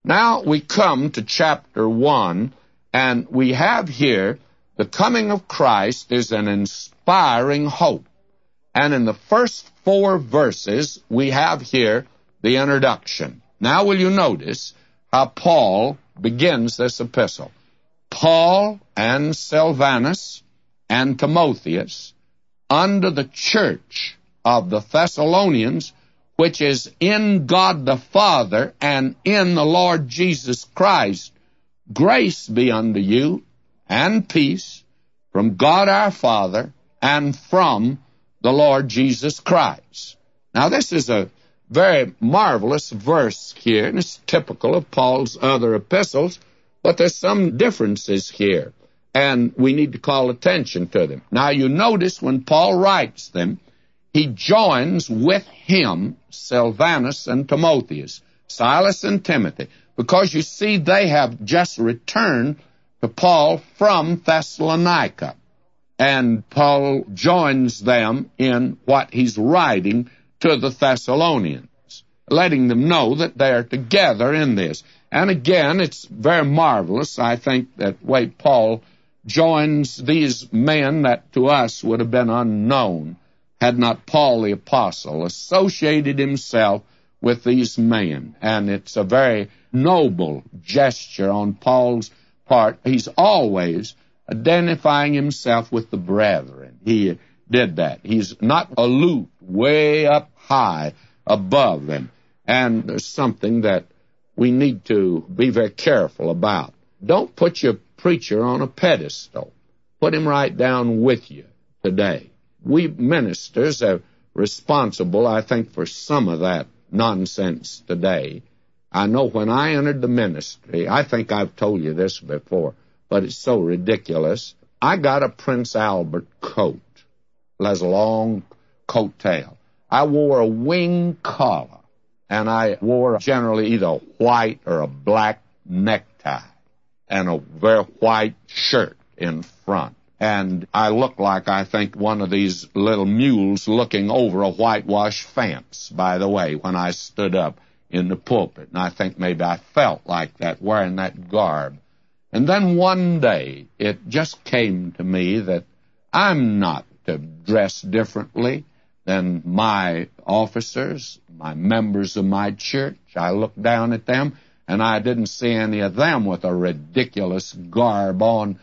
Now we come to chapter 1, and we have here the coming of Christ is an inspiring hope. And in the first 4 verses, we have here the introduction. Now will you notice how Paul begins this epistle? Paul and Silvanus and Timotheus, unto the church of the Thessalonians, which is in God the Father and in the Lord Jesus Christ, grace be unto you and peace from God our Father and from the Lord Jesus Christ. Now this is a very marvelous verse here, and it's typical of Paul's other epistles, but there's some differences here, and we need to call attention to them. Now you notice when Paul writes them, he joins with him Silvanus and Timotheus, Silas and Timothy, because you see they have just returned to Paul from Thessalonica. And Paul joins them in what he's writing to the Thessalonians, letting them know that they are together in this. And again, it's very marvelous, I think, that way Paul joins these men that to us would have been unknown had not Paul the Apostle associated himself with these men. And it's a very noble gesture on Paul's part. He's always identifying himself with the brethren. He did that. He's not aloof, way up high above them. And there's something that we need to be very careful about. Don't put your preacher on a pedestal. Put him right down with you today. We ministers are responsible, I think, for some of that nonsense today. I know when I entered the ministry, I think I've told you this before, but it's so ridiculous. I got a Prince Albert coat. It has a long coat tail. I wore a wing collar, and I wore generally either a white or a black necktie and a very white shirt in front. And I looked like, I think, one of these little mules looking over a whitewashed fence, by the way, when I stood up in the pulpit. And I think maybe I felt like that, wearing that garb. And then one day, it just came to me that I'm not to dress differently than my officers, my members of my church. I looked down at them, and I didn't see any of them with a ridiculous garb on,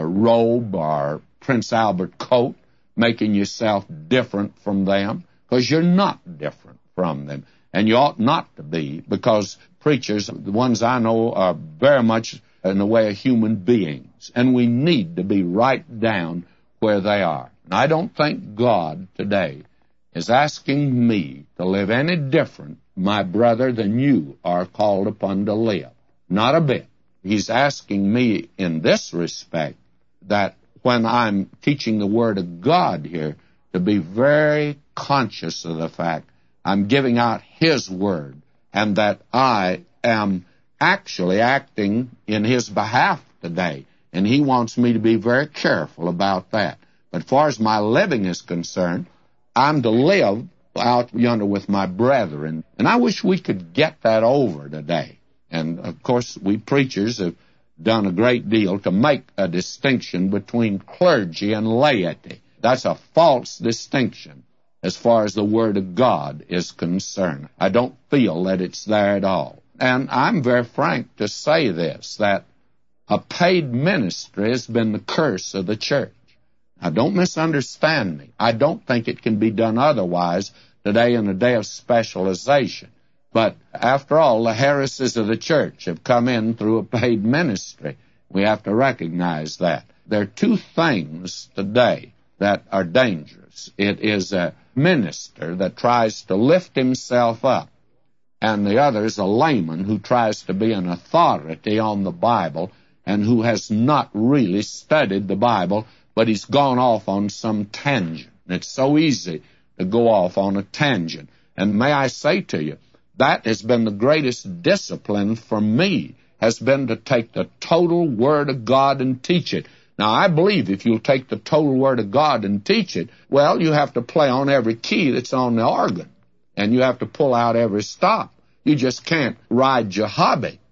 robe or Prince Albert coat, making yourself different from them, because you're not different from them. And you ought not to be, because preachers, the ones I know, are very much in the way of human beings, and we need to be right down where they are. And I don't think God today is asking me to live any different, my brother, than you are called upon to live. Not a bit. He's asking me in this respect that when I'm teaching the Word of God here, to be very conscious of the fact I'm giving out His Word, and that I am actually acting in His behalf today. And He wants me to be very careful about that. But as far as my living is concerned, I'm to live out yonder with my brethren. And I wish we could get that over today. And, of course, we preachers have done a great deal to make a distinction between clergy and laity. That's a false distinction as far as the Word of God is concerned. I don't feel that it's there at all. And I'm very frank to say this, that a paid ministry has been the curse of the church. Now, don't misunderstand me. I don't think it can be done otherwise today in a day of specialization. But after all, the heresies of the church have come in through a paid ministry. We have to recognize that. There are two things today that are dangerous. It is a minister that tries to lift himself up, and the other is a layman who tries to be an authority on the Bible and who has not really studied the Bible, but he's gone off on some tangent. And it's so easy to go off on a tangent. And may I say to you, that has been the greatest discipline for me, has been to take the total Word of God and teach it. Now, I believe if you'll take the total Word of God and teach it, well, you have to play on every key that's on the organ, and you have to pull out every stop. You just can't ride your hobby.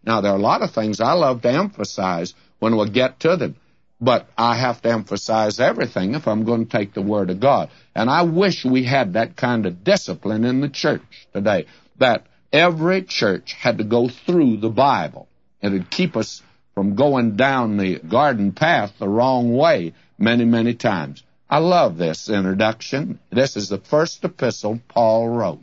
Now, there are a lot of things I love to emphasize when we get to them, but I have to emphasize everything if I'm going to take the Word of God. And I wish we had that kind of discipline in the church today, that every church had to go through the Bible. It would keep us from going down the garden path the wrong way many, many times. I love this introduction. This is the first epistle Paul wrote.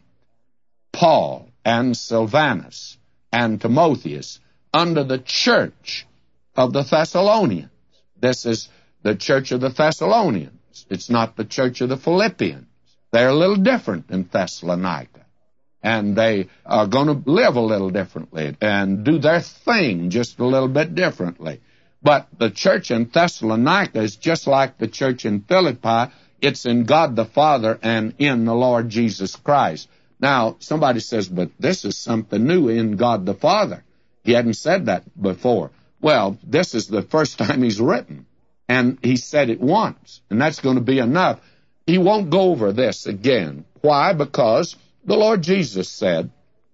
Paul and Silvanus and Timotheus under the church of the Thessalonians. This is the church of the Thessalonians. It's not the church of the Philippians. They're a little different in Thessalonica. And they are going to live a little differently and do their thing just a little bit differently. But the church in Thessalonica is just like the church in Philippi. It's in God the Father and in the Lord Jesus Christ. Now, somebody says, but this is something new, in God the Father. He hadn't said that before. Well, this is the first time he's written, and he said it once, and that's going to be enough. He won't go over this again. Why? Because the Lord Jesus said,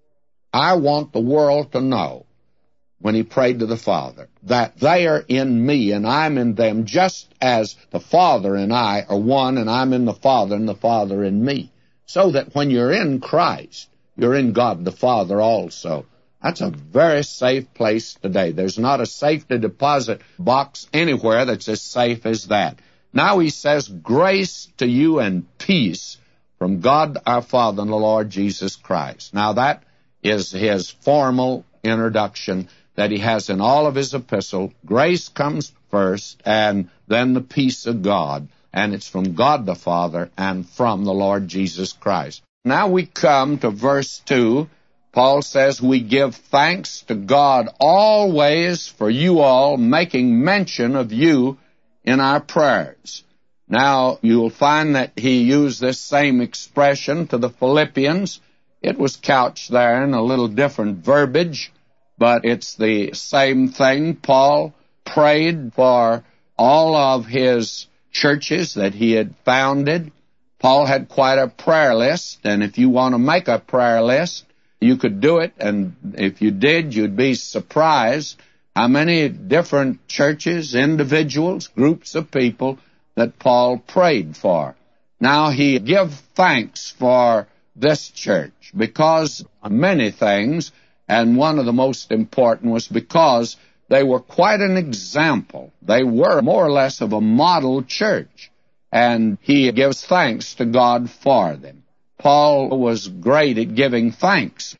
I want the world to know, when he prayed to the Father, that they are in me and I'm in them, just as the Father and I are one, and I'm in the Father and the Father in me. So that when you're in Christ, you're in God the Father also. That's a very safe place today. There's not a safety deposit box anywhere that's as safe as that. Now he says, grace to you and peace from God our Father and the Lord Jesus Christ. Now that is his formal introduction that he has in all of his epistle. Grace comes first, and then the peace of God. And it's from God the Father and from the Lord Jesus Christ. Now we come to verse 2. Paul says, we give thanks to God always for you all, making mention of you in our prayers. Now, you'll find that he used this same expression to the Philippians. It was couched there in a little different verbiage, but it's the same thing. Paul prayed for all of his churches that he had founded. Paul had quite a prayer list, and if you want to make a prayer list, you could do it, and if you did, you'd be surprised how many different churches, individuals, groups of people that Paul prayed for. Now, he gave thanks for this church because of many things, and one of the most important was because they were quite an example. They were more or less of a model church, and he gives thanks to God for them. Paul was great at giving thanks.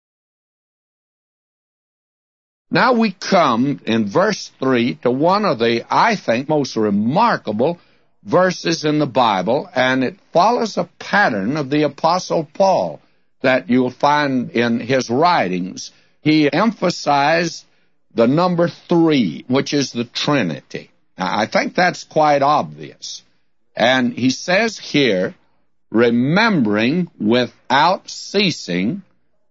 Now we come in verse 3 to one of the, I think, most remarkable verses in the Bible, and it follows a pattern of the Apostle Paul that you'll find in his writings. He emphasized the number 3, which is the Trinity. Now, I think that's quite obvious. And he says here, remembering without ceasing,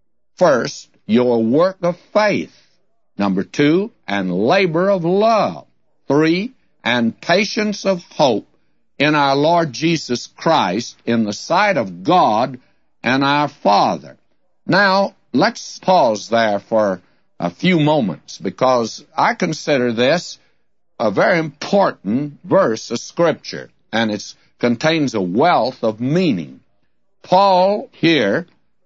first, your work of faith. Number 2, and labor of love. 3, and patience of hope in our Lord Jesus Christ in the sight of God and our Father. Now, let's pause there for a few moments, because I consider this a very important verse of Scripture, and it contains a wealth of meaning. Paul here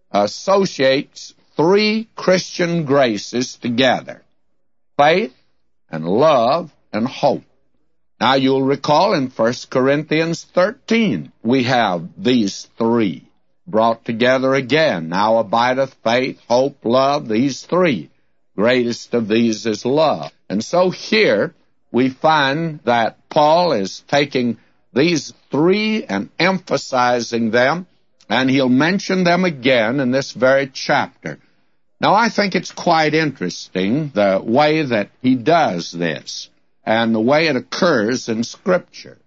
associates 3 Christian graces together: faith and love and hope. Now, you'll recall in 1 Corinthians 13, we have these 3 brought together again. Now abideth faith, hope, love, these 3. Greatest of these is love. And so here we find that Paul is taking these 3 and emphasizing them, and he'll mention them again in this very chapter. Now, I think it's quite interesting the way that he does this and the way it occurs in Scripture.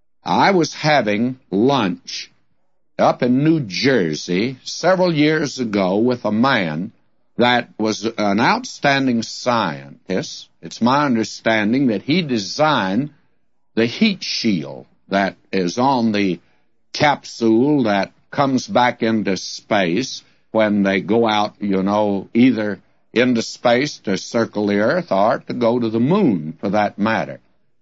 I was having lunch up in New Jersey several years ago with a man that was an outstanding scientist. It's my understanding that he designed the heat shield that is on the capsule that comes back into space when they go out, either into space to circle the earth or to go to the moon, for that matter.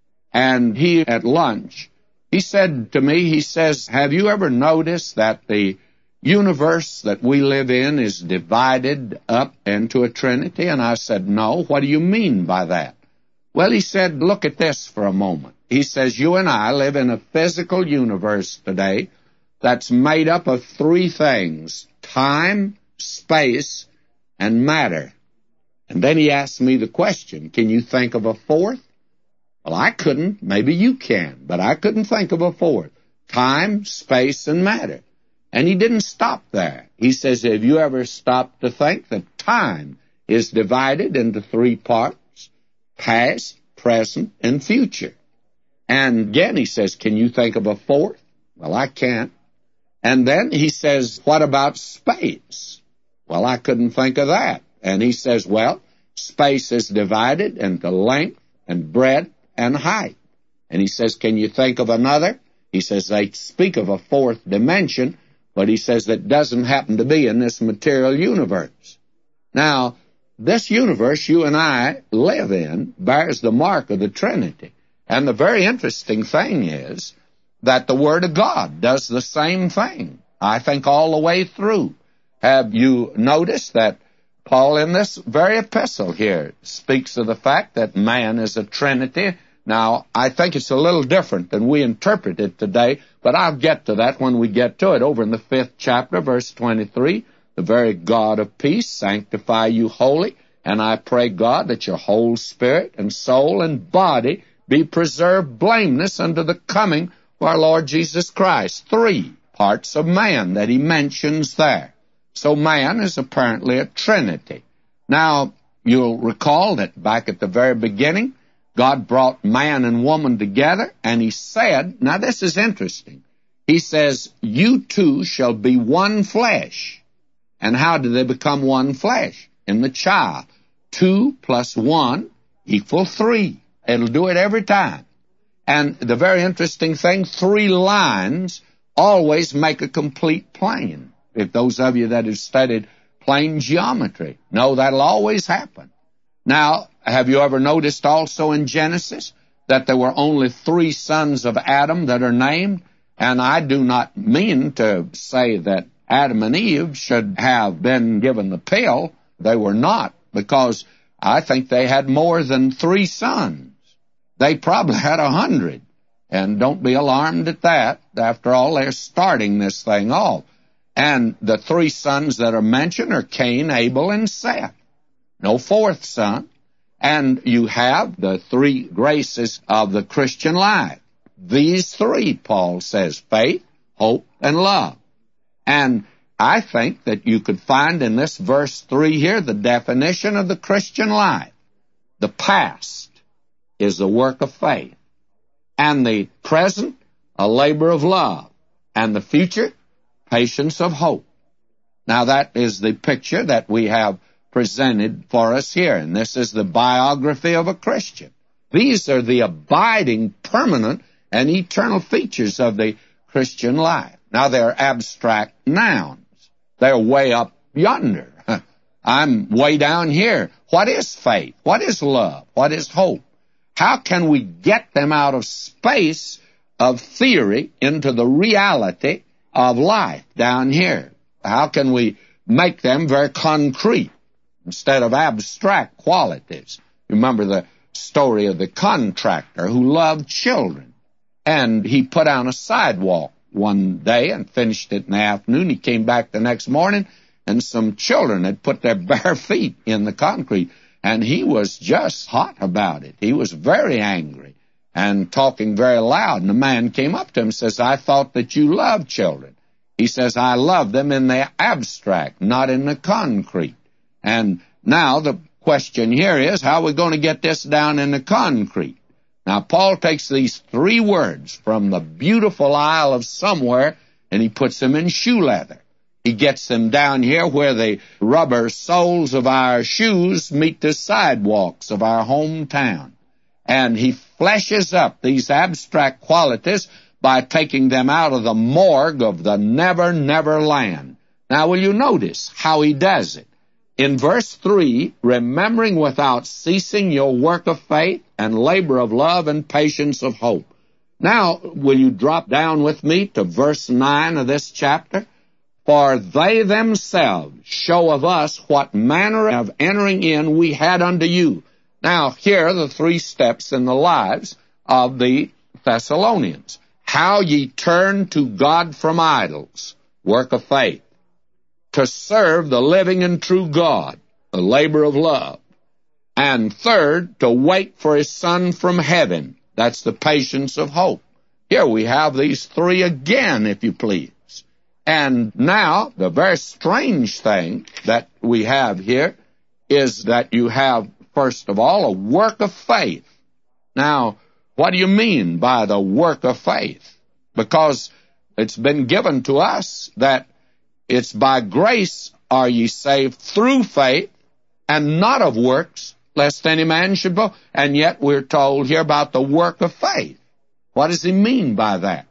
And he, at lunch, he said to me, he says, have you ever noticed that the universe that we live in is divided up into a trinity? And I said, no. What do you mean by that? Well, he said, look at this for a moment. He says, you and I live in a physical universe today that's made up of three things: time, space, and matter. And then he asked me the question, can you think of a fourth? Well, I couldn't. Maybe you can, but I couldn't think of a fourth. Time, space, and matter. And he didn't stop there. He says, have you ever stopped to think that time is divided into three parts: past, present, and future? And again, he says, can you think of a fourth? Well, I can't. And then he says, what about space? Well, I couldn't think of that. And he says, well, space is divided into length and breadth and height. And he says, can you think of another? He says, they speak of a fourth dimension, but he says that doesn't happen to be in this material universe. Now, this universe you and I live in bears the mark of the Trinity. And the very interesting thing is that the Word of God does the same thing, I think, all the way through. Have you noticed that Paul, in this very epistle here, speaks of the fact that man is a trinity? Now, I think it's a little different than we interpret it today, but I'll get to that when we get to it. Over in the 5th chapter, verse 23, the very God of peace sanctify you wholly, and I pray, God, that your whole spirit and soul and body be preserved blameless unto the coming of our Lord Jesus Christ. Three parts of man that he mentions there. So man is apparently a trinity. Now, you'll recall that back at the very beginning, God brought man and woman together, and he said, now this is interesting, he says, you two shall be one flesh. And how do they become one flesh? In the child. 2 plus 1 equal 3. It'll do it every time. And the very interesting thing, 3 lines always make a complete plane. If those of you that have studied plane geometry know that'll always happen. Now, have you ever noticed also in Genesis that there were only 3 sons of Adam that are named? And I do not mean to say that Adam and Eve should have been given the pill. They were not, because I think they had more than 3 sons. They probably had 100. And don't be alarmed at that. After all, they're starting this thing off. And the 3 sons that are mentioned are Cain, Abel, and Seth. No 4th son. And you have the 3 graces of the Christian life. These 3, Paul says, faith, hope, and love. And I think that you could find in this verse 3 here the definition of the Christian life. The past is the work of faith, and the present, a labor of love, and the future, patience of hope. Now that is the picture that we have presented for us here, and this is the biography of a Christian. These are the abiding, permanent, and eternal features of the Christian life. Now they're abstract nouns. They're way up yonder. I'm way down here. What is faith? What is love? What is hope? How can we get them out of space of theory into the reality of life down here? How can we make them very concrete instead of abstract qualities? Remember the story of the contractor who loved children, and he put on a sidewalk one day and finished it in the afternoon. He came back the next morning, and some children had put their bare feet in the concrete, and he was just hot about it. He was very angry and talking very loud, and the man came up to him and says, I thought that you loved children. He says, I love them in the abstract, not in the concrete. And now the question here is, how are we going to get this down in the concrete? Now, Paul takes these 3 words from the beautiful Isle of somewhere, and he puts them in shoe leather. He gets them down here where the rubber soles of our shoes meet the sidewalks of our hometown. And he fleshes up these abstract qualities by taking them out of the morgue of the never, never land. Now, will you notice how he does it? In verse 3, remembering without ceasing your work of faith and labor of love and patience of hope. Now, will you drop down with me to verse 9 of this chapter? For they themselves show of us what manner of entering in we had unto you. Now, here are the three steps in the lives of the Thessalonians. How ye turn to God from idols, work of faith. To serve the living and true God, the labor of love. And third, to wait for his Son from heaven. That's the patience of hope. Here we have these three again, if you please. And now, the very strange thing that we have here is that you have, first of all, a work of faith. Now, what do you mean by the work of faith? Because it's been given to us that it's by grace are ye saved through faith, and not of works, lest any man should boast. And yet we're told here about the work of faith. What does he mean by that?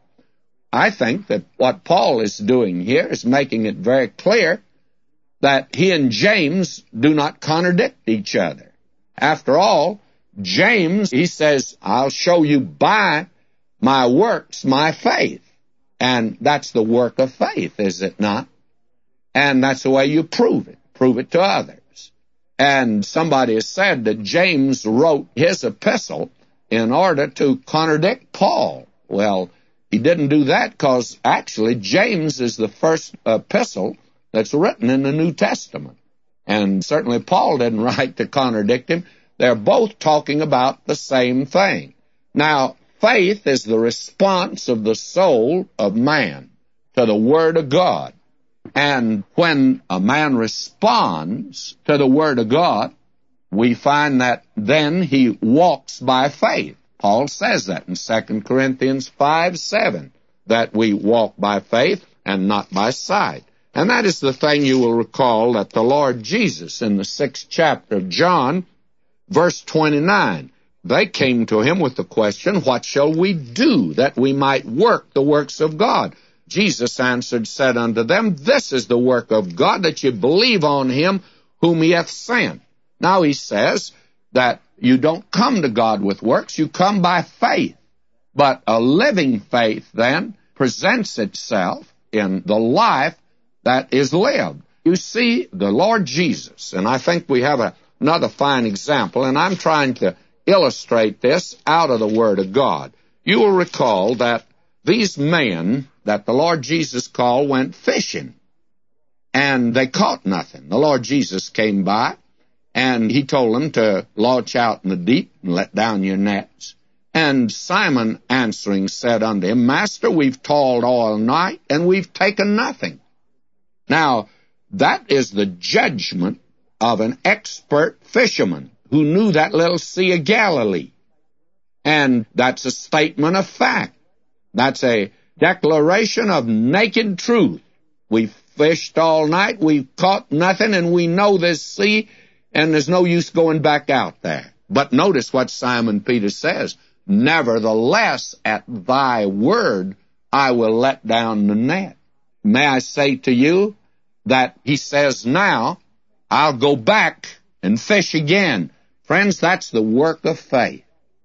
I think that what Paul is doing here is making it very clear that he and James do not contradict each other. After all, James, he says, I'll show you by my works my faith. And that's the work of faith, is it not? And that's the way you prove it. Prove it to others. And somebody has said that James wrote his epistle in order to contradict Paul. Well, he didn't do that because actually James is the first epistle that's written in the New Testament. And certainly Paul didn't write to contradict him. They're both talking about the same thing. Now, faith is the response of the soul of man to the Word of God. And when a man responds to the Word of God, we find that then he walks by faith. Paul says that in 2 Corinthians 5:7, that we walk by faith and not by sight. And that is the thing you will recall that the Lord Jesus in the 6th chapter of John, verse 29, they came to him with the question, what shall we do that we might work the works of God? Jesus answered, said unto them, this is the work of God, that you believe on him whom he hath sent. Now he says that you don't come to God with works, you come by faith. But a living faith then presents itself in the life that is lived. You see, the Lord Jesus, and I think we have another fine example, and I'm trying to illustrate this out of the Word of God. You will recall that these men that the Lord Jesus called went fishing, and they caught nothing. The Lord Jesus came by, and he told them to launch out in the deep and let down your nets. And Simon answering said unto him, Master, we've toiled all night, and we've taken nothing. Now, that is the judgment of an expert fisherman who knew that little Sea of Galilee. And that's a statement of fact. That's a declaration of naked truth. We've fished all night, we've caught nothing, and we know this sea, and there's no use going back out there. But notice what Simon Peter says, nevertheless, at thy word, I will let down the net. May I say to you that he says now, I'll go back and fish again. Friends, that's the work of faith.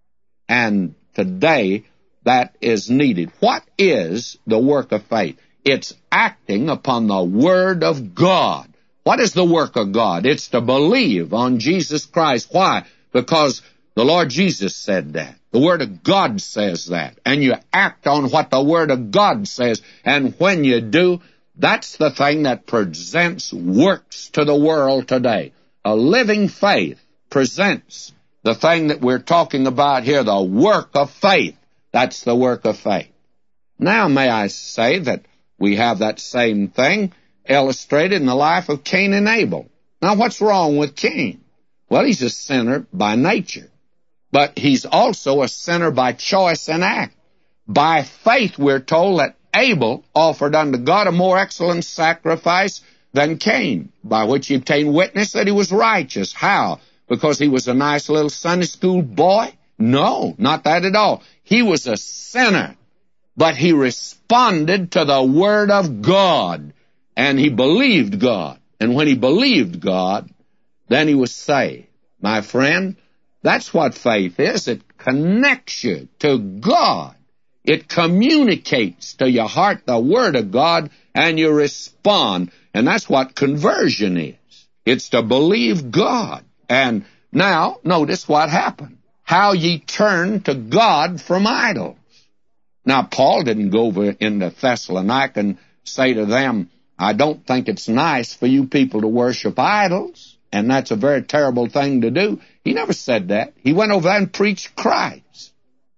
And today, that is needed. What is the work of faith? It's acting upon the Word of God. What is the work of God? It's to believe on Jesus Christ. Why? Because the Lord Jesus said that. The Word of God says that. And you act on what the Word of God says. And when you do, that's the thing that presents works to the world today. A living faith presents the thing that we're talking about here, the work of faith. That's the work of faith. Now, may I say that we have that same thing illustrated in the life of Cain and Abel. Now, what's wrong with Cain? Well, he's a sinner by nature, but he's also a sinner by choice and act. By faith, we're told that Abel offered unto God a more excellent sacrifice than Cain, by which he obtained witness that he was righteous. How? Because he was a nice little Sunday school boy? No, not that at all. He was a sinner, but he responded to the Word of God, and he believed God. And when he believed God, then he was saved. My friend, that's what faith is. It connects you to God. It communicates to your heart the Word of God, and you respond. And that's what conversion is. It's to believe God. And now, notice what happened. How ye turn to God from idols. Now, Paul didn't go over into Thessalonica and say to them, I don't think it's nice for you people to worship idols, and that's a very terrible thing to do. He never said that. He went over there and preached Christ.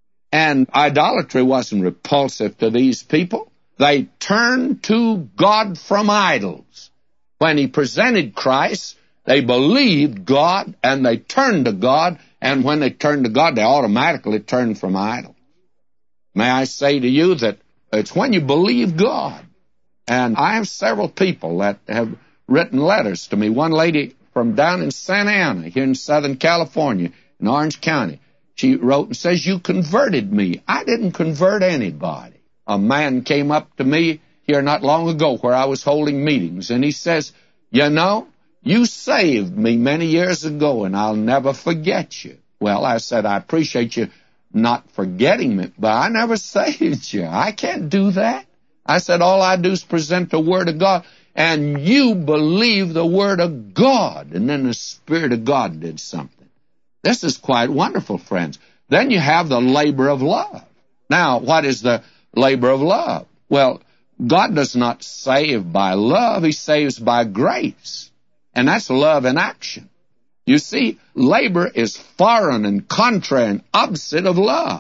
And idolatry wasn't repulsive to these people. They turned to God from idols. When he presented Christ, they believed God, and they turned to God, and when they turned to God, they automatically turned from idols. May I say to you that it's when you believe God. And I have several people that have written letters to me. One lady from down in Santa Ana, here in Southern California, in Orange County, she wrote and says, you converted me. I didn't convert anybody. A man came up to me here not long ago where I was holding meetings, and he says, you know, you saved me many years ago, and I'll never forget you. Well, I said, I appreciate you not forgetting me, but I never saved you. I can't do that. I said, all I do is present the Word of God, and you believe the Word of God, and then the Spirit of God did something. This is quite wonderful, friends. Then you have the labor of love. Now, what is the labor of love? Well, God does not save by love. He saves by grace, and that's love in action. You see, labor is foreign and contrary and opposite of love.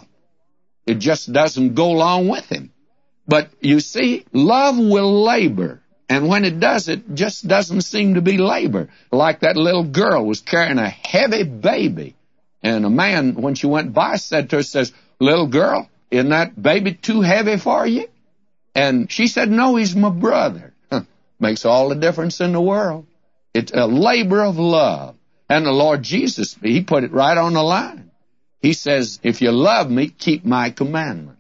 It just doesn't go along with him. But you see, love will labor, and when it does, it just doesn't seem to be labor. Like that little girl was carrying a heavy baby, and a man, when she went by, said to her, says, little girl, isn't that baby too heavy for you? And she said, no, he's my brother. Makes all the difference in the world. It's a labor of love. And the Lord Jesus, he put it right on the line. He says, if you love me, keep my commandments.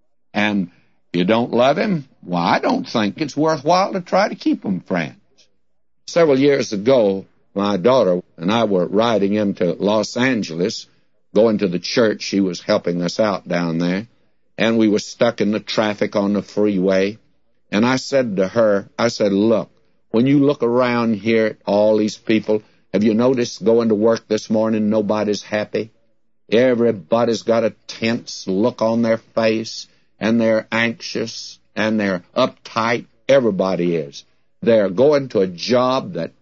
And you don't love him? Well, I don't think it's worthwhile to try to keep them, friends. Several years ago, my daughter and I were riding into Los Angeles, going to the church. She was helping us out down there. And we were stuck in the traffic on the freeway. And I said to her, I said, look, when you look around here at all these people, have you noticed going to work this morning, nobody's happy? Everybody's got a tense look on their face, and they're anxious, and they're uptight. Everybody is. They're going to a job that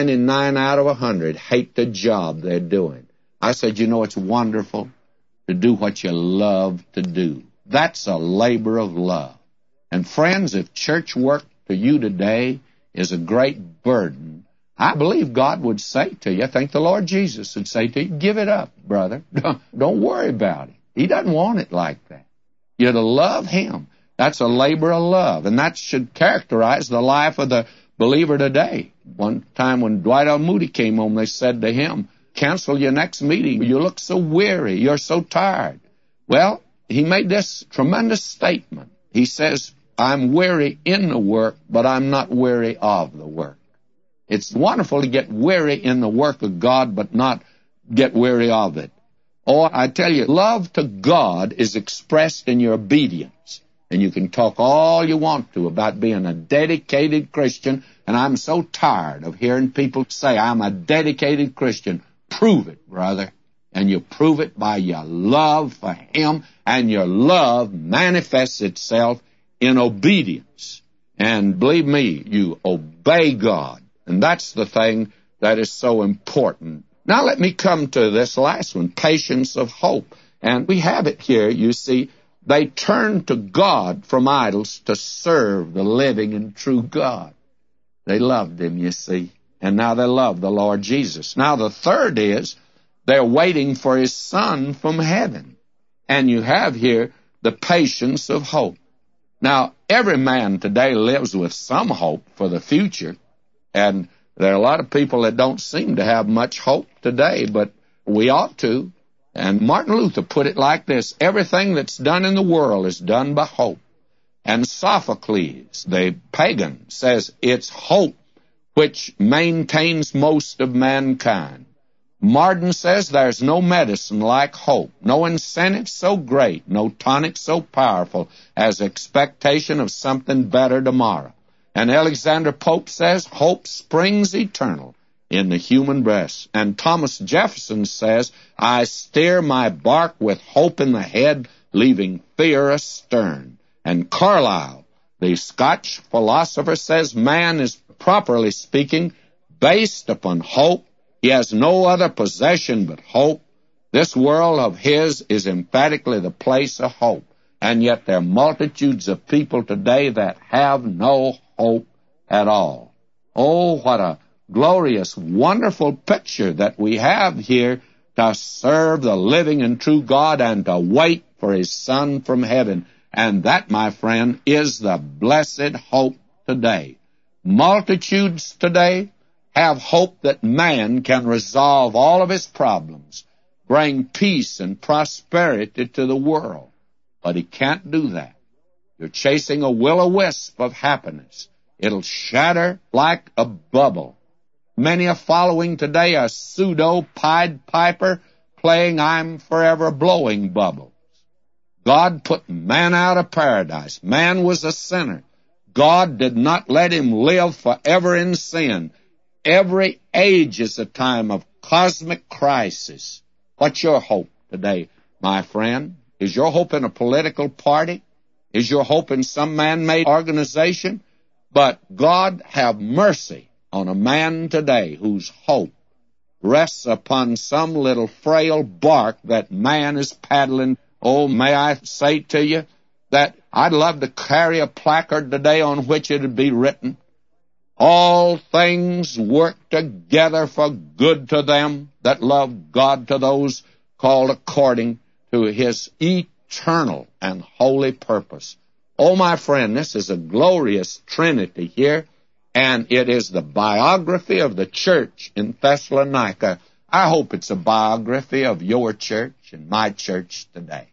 99 out of 100 hate the job they're doing. I said, you know, it's wonderful to do what you love to do. That's a labor of love. And friends, if church work to you today is a great burden, I believe God would say to you, I think the Lord Jesus would say to you, give it up, brother. Don't worry about it. He doesn't want it like that. You're to love him. That's a labor of love, and that should characterize the life of the believer today. One time when Dwight L. Moody came home, they said to him, cancel your next meeting. You look so weary. You're so tired. Well, he made this tremendous statement. He says, I'm weary in the work, but I'm not weary of the work. It's wonderful to get weary in the work of God, but not get weary of it. Oh, I tell you, love to God is expressed in your obedience. And you can talk all you want to about being a dedicated Christian, and I'm so tired of hearing people say, I'm a dedicated Christian. Prove it, brother. And you prove it by your love for him, and your love manifests itself in obedience. And believe me, you obey God. And that's the thing that is so important. Now let me come to this last one, patience of hope. And we have it here, you see. They turned to God from idols to serve the living and true God. They loved him, you see. And now they love the Lord Jesus. Now the third is, they're waiting for his Son from heaven. And you have here the patience of hope. Now, every man today lives with some hope for the future. And there are a lot of people that don't seem to have much hope today, but we ought to. And Martin Luther put it like this, everything that's done in the world is done by hope. And Sophocles, the pagan, says it's hope which maintains most of mankind. Marden says there's no medicine like hope, no incentive so great, no tonic so powerful as expectation of something better tomorrow. And Alexander Pope says hope springs eternal in the human breast. And Thomas Jefferson says, I steer my bark with hope in the head, leaving fear astern. And Carlyle, the Scotch philosopher, says man is, properly speaking, based upon hope. He has no other possession but hope. This world of his is emphatically the place of hope. And yet there are multitudes of people today that have no hope at all. Oh, what a glorious, wonderful picture that we have here to serve the living and true God and to wait for His Son from heaven. And that, my friend, is the blessed hope today. Multitudes today have hope that man can resolve all of his problems, bring peace and prosperity to the world. But he can't do that. You're chasing a will-o-wisp of happiness. It'll shatter like a bubble. Many are following today a pseudo-Pied Piper playing I'm forever blowing bubbles. God put man out of paradise. Man was a sinner. God did not let him live forever in sin. Every age is a time of cosmic crisis. What's your hope today, my friend? Is your hope in a political party? Is your hope in some man-made organization? But God have mercy on a man today whose hope rests upon some little frail bark that man is paddling. Oh, may I say to you that I'd love to carry a placard today on which it would be written, all things work together for good to them that love God, to those called according to His eternal and holy purpose. Oh, my friend, this is a glorious Trinity here, and it is the biography of the church in Thessalonica. I hope it's a biography of your church and my church today.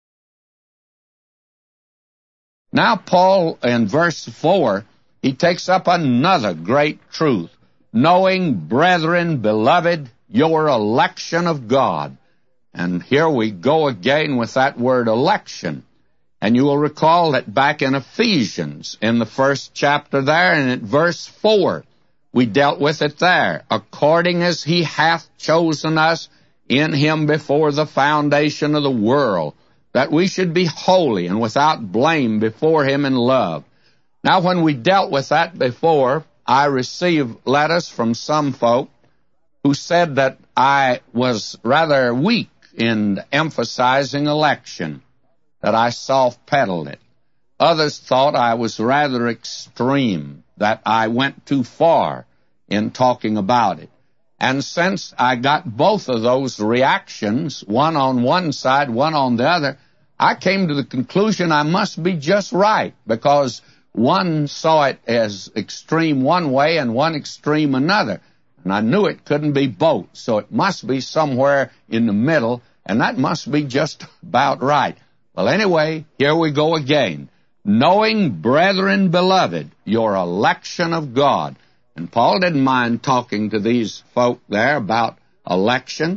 Now, Paul, in verse 4, he takes up another great truth. Knowing, brethren, beloved, your election of God. And here we go again with that word election. And you will recall that back in Ephesians, in the first chapter there, and at verse 4, we dealt with it there. According as He hath chosen us in Him before the foundation of the world, that we should be holy and without blame before Him in love. Now, when we dealt with that before, I received letters from some folk who said that I was rather weak in emphasizing election, that I soft-pedaled it. Others thought I was rather extreme, that I went too far in talking about it. And since I got both of those reactions, one on one side, one on the other, I came to the conclusion I must be just right, because one saw it as extreme one way and one extreme another. And I knew it couldn't be both, so it must be somewhere in the middle, and that must be just about right. Well, anyway, here we go again. Knowing, brethren, beloved, your election of God. And Paul didn't mind talking to these folk there about election.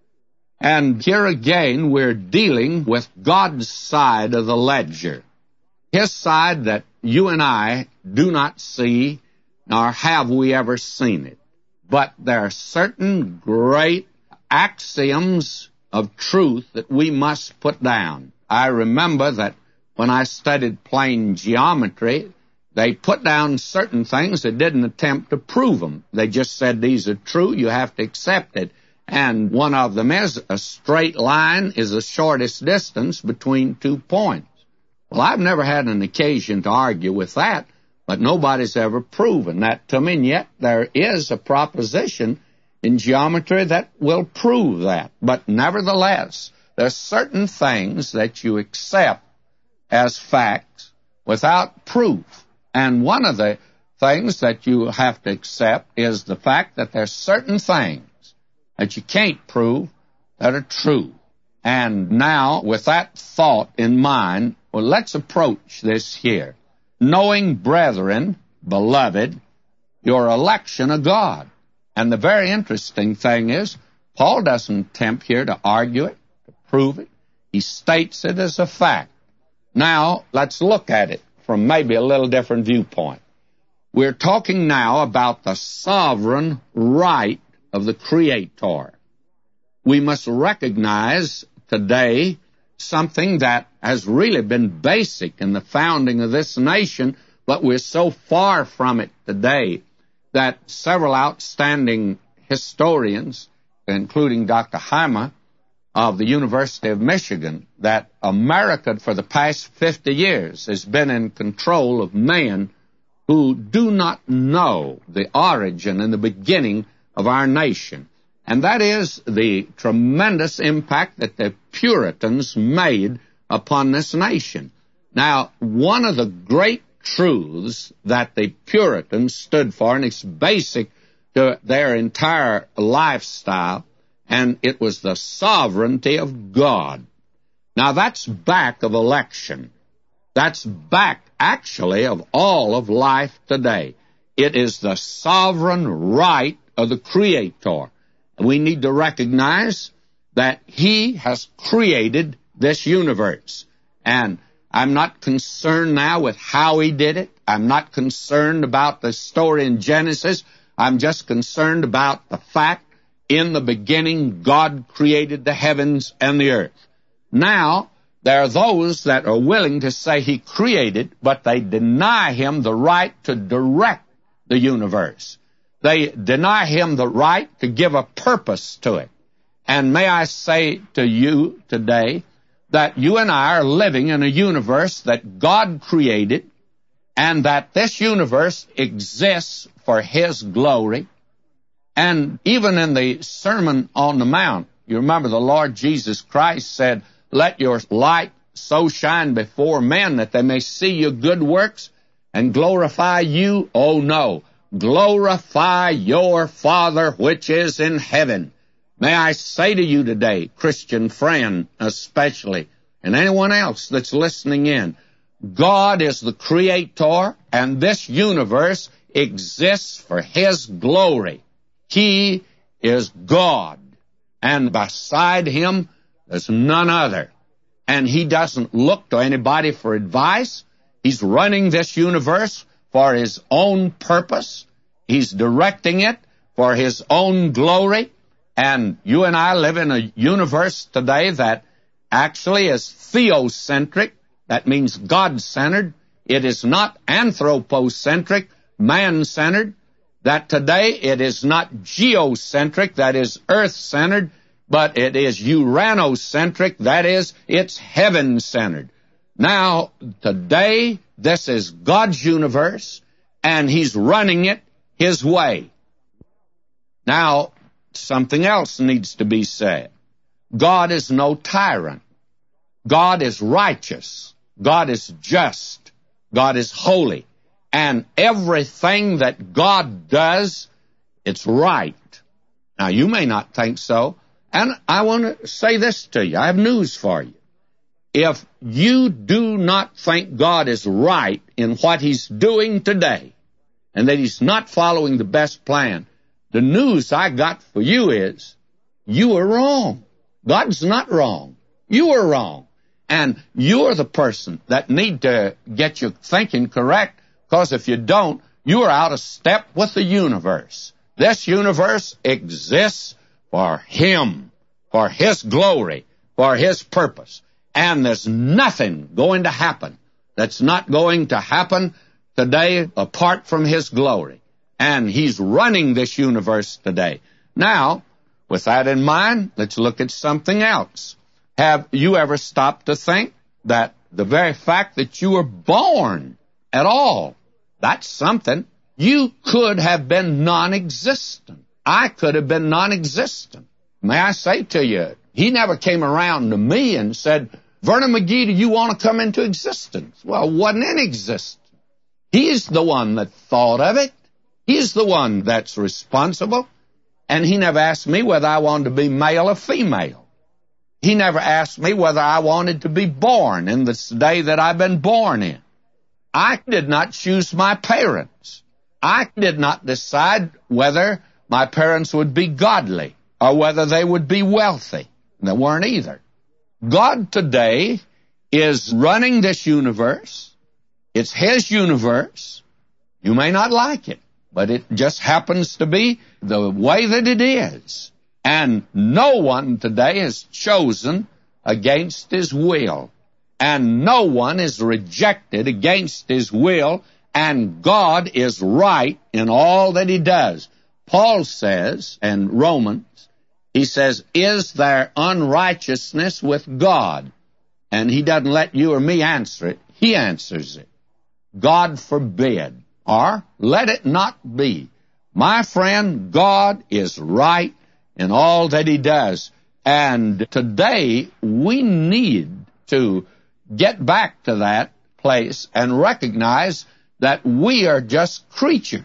And here again, we're dealing with God's side of the ledger. His side that you and I do not see, nor have we ever seen it. But there are certain great axioms of truth that we must put down. I remember that when I studied plane geometry, they put down certain things. They didn't attempt to prove them. They just said, these are true, you have to accept it. And one of them is, a straight line is the shortest distance between 2 points. Well, I've never had an occasion to argue with that, but nobody's ever proven that to me. And yet there is a proposition in geometry that will prove that. But nevertheless, there's certain things that you accept as facts without proof. And one of the things that you have to accept is the fact that there's certain things that you can't prove that are true. And now, with that thought in mind, well, let's approach this here. Knowing, brethren, beloved, your election of God. And the very interesting thing is, Paul doesn't attempt here to argue it, to prove it. He states it as a fact. Now, let's look at it from maybe a little different viewpoint. We're talking now about the sovereign right of the Creator. We must recognize today something that has really been basic in the founding of this nation, but we're so far from it today that several outstanding historians, including Dr. Heimer of the University of Michigan, that America for the past 50 years has been in control of men who do not know the origin and the beginning of our nation. And that is the tremendous impact that the Puritans made upon this nation. Now, one of the great truths that the Puritans stood for, and it's basic to their entire lifestyle, and it was the sovereignty of God. Now, that's back of election. That's back, actually, of all of life today. It is the sovereign right of the Creator. We need to recognize that He has created this universe. And I'm not concerned now with how He did it. I'm not concerned about the story in Genesis. I'm just concerned about the fact, in the beginning, God created the heavens and the earth. Now, there are those that are willing to say He created, but they deny Him the right to direct the universe. They deny Him the right to give a purpose to it. And may I say to you today that you and I are living in a universe that God created, and that this universe exists for His glory. And even in the Sermon on the Mount, you remember the Lord Jesus Christ said, "Let your light so shine before men that they may see your good works and glorify you." Oh no, glorify your Father which is in heaven. May I say to you today, Christian friend especially, and anyone else that's listening in, God is the Creator, and this universe exists for His glory. He is God, and beside Him there's none other. And He doesn't look to anybody for advice. He's running this universe for His own purpose. He's directing it for His own glory. And you and I live in a universe today that actually is theocentric. That means God-centered. It is not anthropocentric, man-centered. That today it is not geocentric, that is earth-centered, but it is uranocentric, that is, it's heaven-centered. Now, today, this is God's universe, and He's running it His way. Now, something else needs to be said. God is no tyrant. God is righteous. God is just. God is holy. And everything that God does, it's right. Now, you may not think so. And I want to say this to you. I have news for you. If you do not think God is right in what He's doing today, and that He's not following the best plan, the news I got for you is, you are wrong. God's not wrong. You are wrong. And you're the person that need to get your thinking correct, because if you don't, you are out of step with the universe. This universe exists for Him, for His glory, for His purpose. And there's nothing going to happen that's not going to happen today apart from His glory. And He's running this universe today. Now, with that in mind, let's look at something else. Have you ever stopped to think that the very fact that you were born at all, that's something? You could have been non-existent. I could have been non-existent. May I say to you, He never came around to me and said, "Vernon McGee, do you want to come into existence?" Well, it wasn't in existence. He's the one that thought of it. He's the one that's responsible. And He never asked me whether I wanted to be male or female. He never asked me whether I wanted to be born in this day that I've been born in. I did not choose my parents. I did not decide whether my parents would be godly or whether they would be wealthy. They weren't either. God today is running this universe. It's His universe. You may not like it, but it just happens to be the way that it is. And no one today is chosen against His will. And no one is rejected against His will. And God is right in all that He does. Paul says in Romans, he says, is there unrighteousness with God? And he doesn't let you or me answer it. He answers it. God forbid. Or let it not be. My friend, God is right in all that He does. And today we need to get back to that place and recognize that we are just creatures.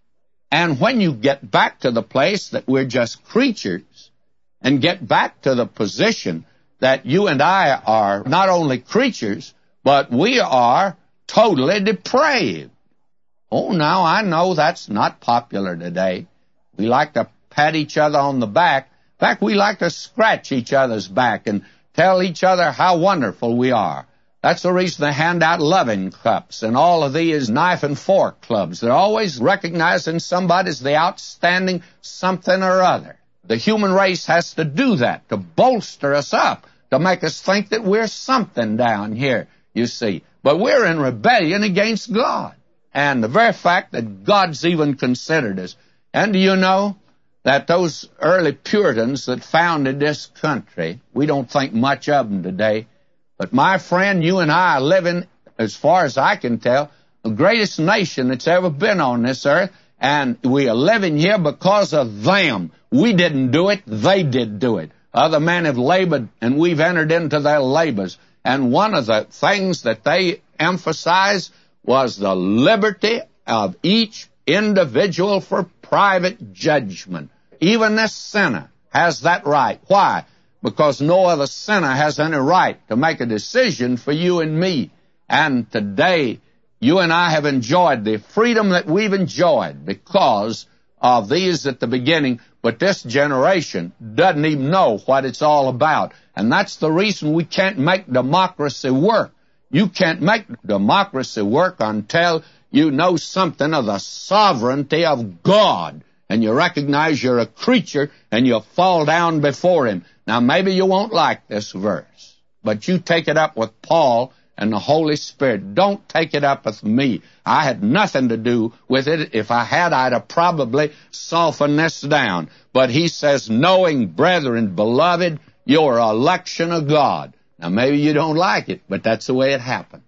And when you get back to the place that we're just creatures and get back to the position that you and I are not only creatures, but we are totally depraved. Oh, now I know that's not popular today. We like to pat each other on the back. In fact, we like to scratch each other's back and tell each other how wonderful we are. That's the reason they hand out loving cups and all of these knife and fork clubs. They're always recognizing somebody as the outstanding something or other. The human race has to do that, to bolster us up, to make us think that we're something down here, you see. But we're in rebellion against God. And the very fact that God's even considered us. And do you know that those early Puritans that founded this country, we don't think much of them today. But my friend, you and I are living, as far as I can tell, the greatest nation that's ever been on this earth. And we are living here because of them. We didn't do it, they did do it. Other men have labored, and we've entered into their labors. And one of the things that they emphasized was the liberty of each individual for private judgment. Even this sinner has that right. Why? Because no other sinner has any right to make a decision for you and me. And today, you and I have enjoyed the freedom that we've enjoyed because of these at the beginning, but this generation doesn't even know what it's all about. And that's the reason we can't make democracy work. You can't make democracy work until you know something of the sovereignty of God, and you recognize you're a creature, and you fall down before Him. Now, maybe you won't like this verse, but you take it up with Paul and the Holy Spirit. Don't take it up with me. I had nothing to do with it. If I had, I'd have probably softened this down. But he says, knowing, brethren, beloved, you're election of God. Now, maybe you don't like it, but that's the way it happened.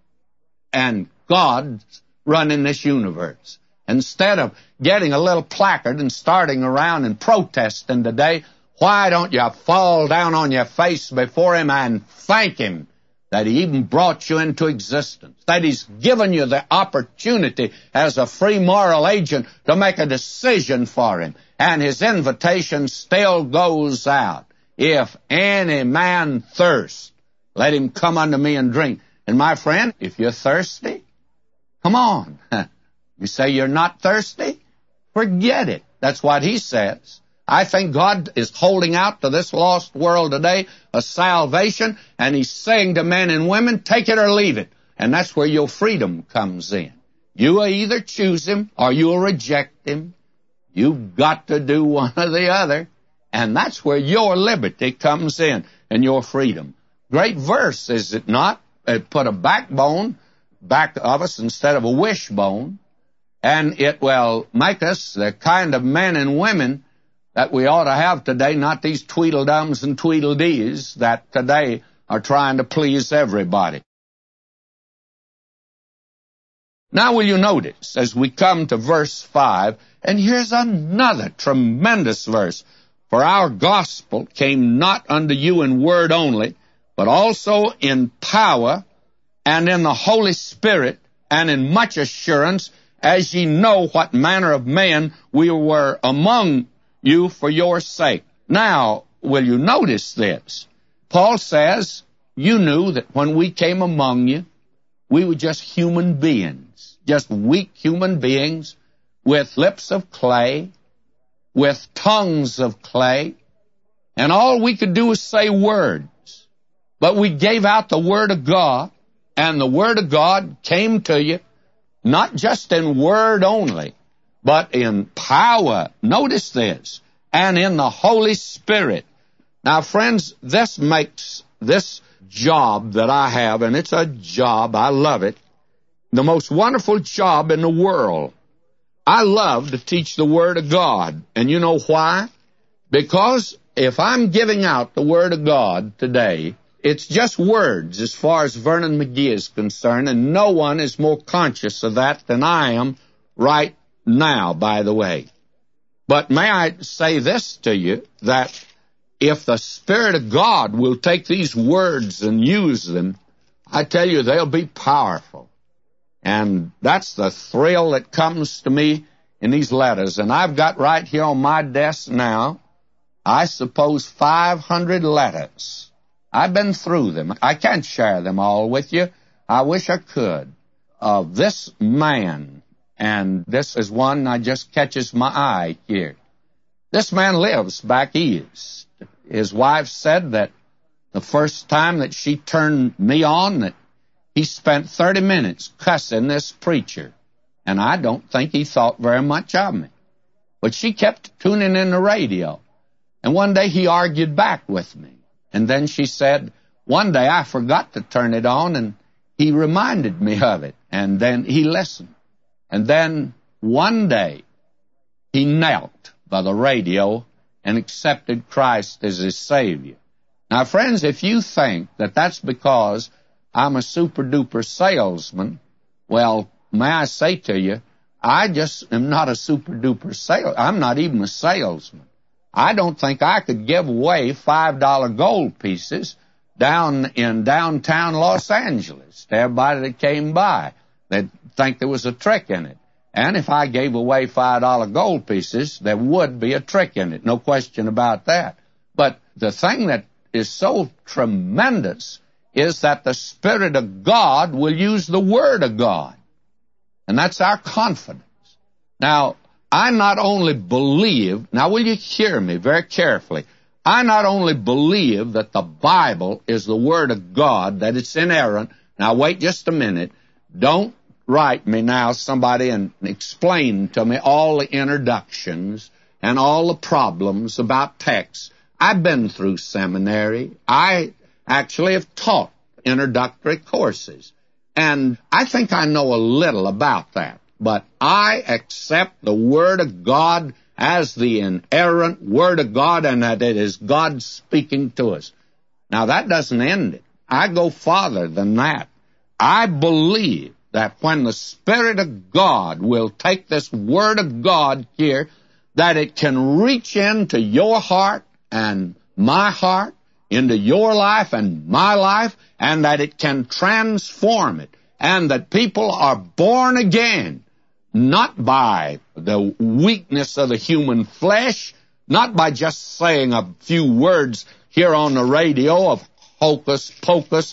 And God's running this universe. Instead of getting a little placard and starting around and protesting today, why don't you fall down on your face before Him and thank Him that He even brought you into existence, that He's given you the opportunity as a free moral agent to make a decision for Him, and His invitation still goes out. If any man thirst, let him come unto me and drink. And my friend, if you're thirsty, come on. You say you're not thirsty? Forget it. That's what He says. I think God is holding out to this lost world today a salvation, and He's saying to men and women, take it or leave it. And that's where your freedom comes in. You will either choose Him or you'll reject Him. You've got to do one or the other. And that's where your liberty comes in and your freedom. Great verse, is it not? It put a backbone back of us instead of a wishbone. And it will make us the kind of men and women that we ought to have today, not these Tweedledums and Tweedledees that today are trying to please everybody. Now will you notice, as we come to verse 5, and here's another tremendous verse. For our gospel came not unto you in word only, but also in power and in the Holy Spirit and in much assurance, as ye know what manner of men we were among you for your sake. Now, will you notice this? Paul says, you knew that when we came among you, we were just human beings, just weak human beings. with lips of clay, with tongues of clay, and all we could do was say words. But we gave out the Word of God, and the Word of God came to you, not just in word only, but in power. Notice this. And in the Holy Spirit. Now, friends, this makes this job that I have, and it's a job, I love it, the most wonderful job in the world. I love to teach the Word of God. And you know why? Because if I'm giving out the Word of God today, it's just words as far as Vernon McGee is concerned, and no one is more conscious of that than I am right now, by the way. But may I say this to you, that if the Spirit of God will take these words and use them, I tell you, they'll be powerful. And that's the thrill that comes to me in these letters. And I've got right here on my desk now, I suppose 500 letters. I've been through them. I can't share them all with you. I wish I could. Of this man, and this is one that just catches my eye here. This man lives back east. His wife said that the first time that she turned me on, that he spent 30 minutes cussing this preacher. And I don't think he thought very much of me. But she kept tuning in the radio. And one day he argued back with me. And then she said, one day I forgot to turn it on, and he reminded me of it. And then he listened. And then one day he knelt by the radio and accepted Christ as his Savior. Now, friends, if you think that that's because I'm a super-duper salesman, well, may I say to you, I just am not a super-duper salesman. I'm not even a salesman. I don't think I could give away $5 gold pieces down in downtown Los Angeles to everybody that came by. They'd think there was a trick in it. And if I gave away $5 gold pieces, there would be a trick in it, no question about that. But the thing that is so tremendous is that the Spirit of God will use the Word of God. And that's our confidence. Now, I not only believe, now will you hear me very carefully, I not only believe that the Bible is the Word of God, that it's inerrant. Now wait just a minute. Don't write me now, somebody, and explain to me all the introductions and all the problems about texts. I've been through seminary. I actually have taught introductory courses. And I think I know a little about that. But I accept the Word of God as the inerrant Word of God, and that it is God speaking to us. Now, that doesn't end it. I go farther than that. I believe that when the Spirit of God will take this Word of God here, that it can reach into your heart and my heart, into your life and my life, and that it can transform it, and that people are born again, not by the weakness of the human flesh, not by just saying a few words here on the radio of hocus pocus,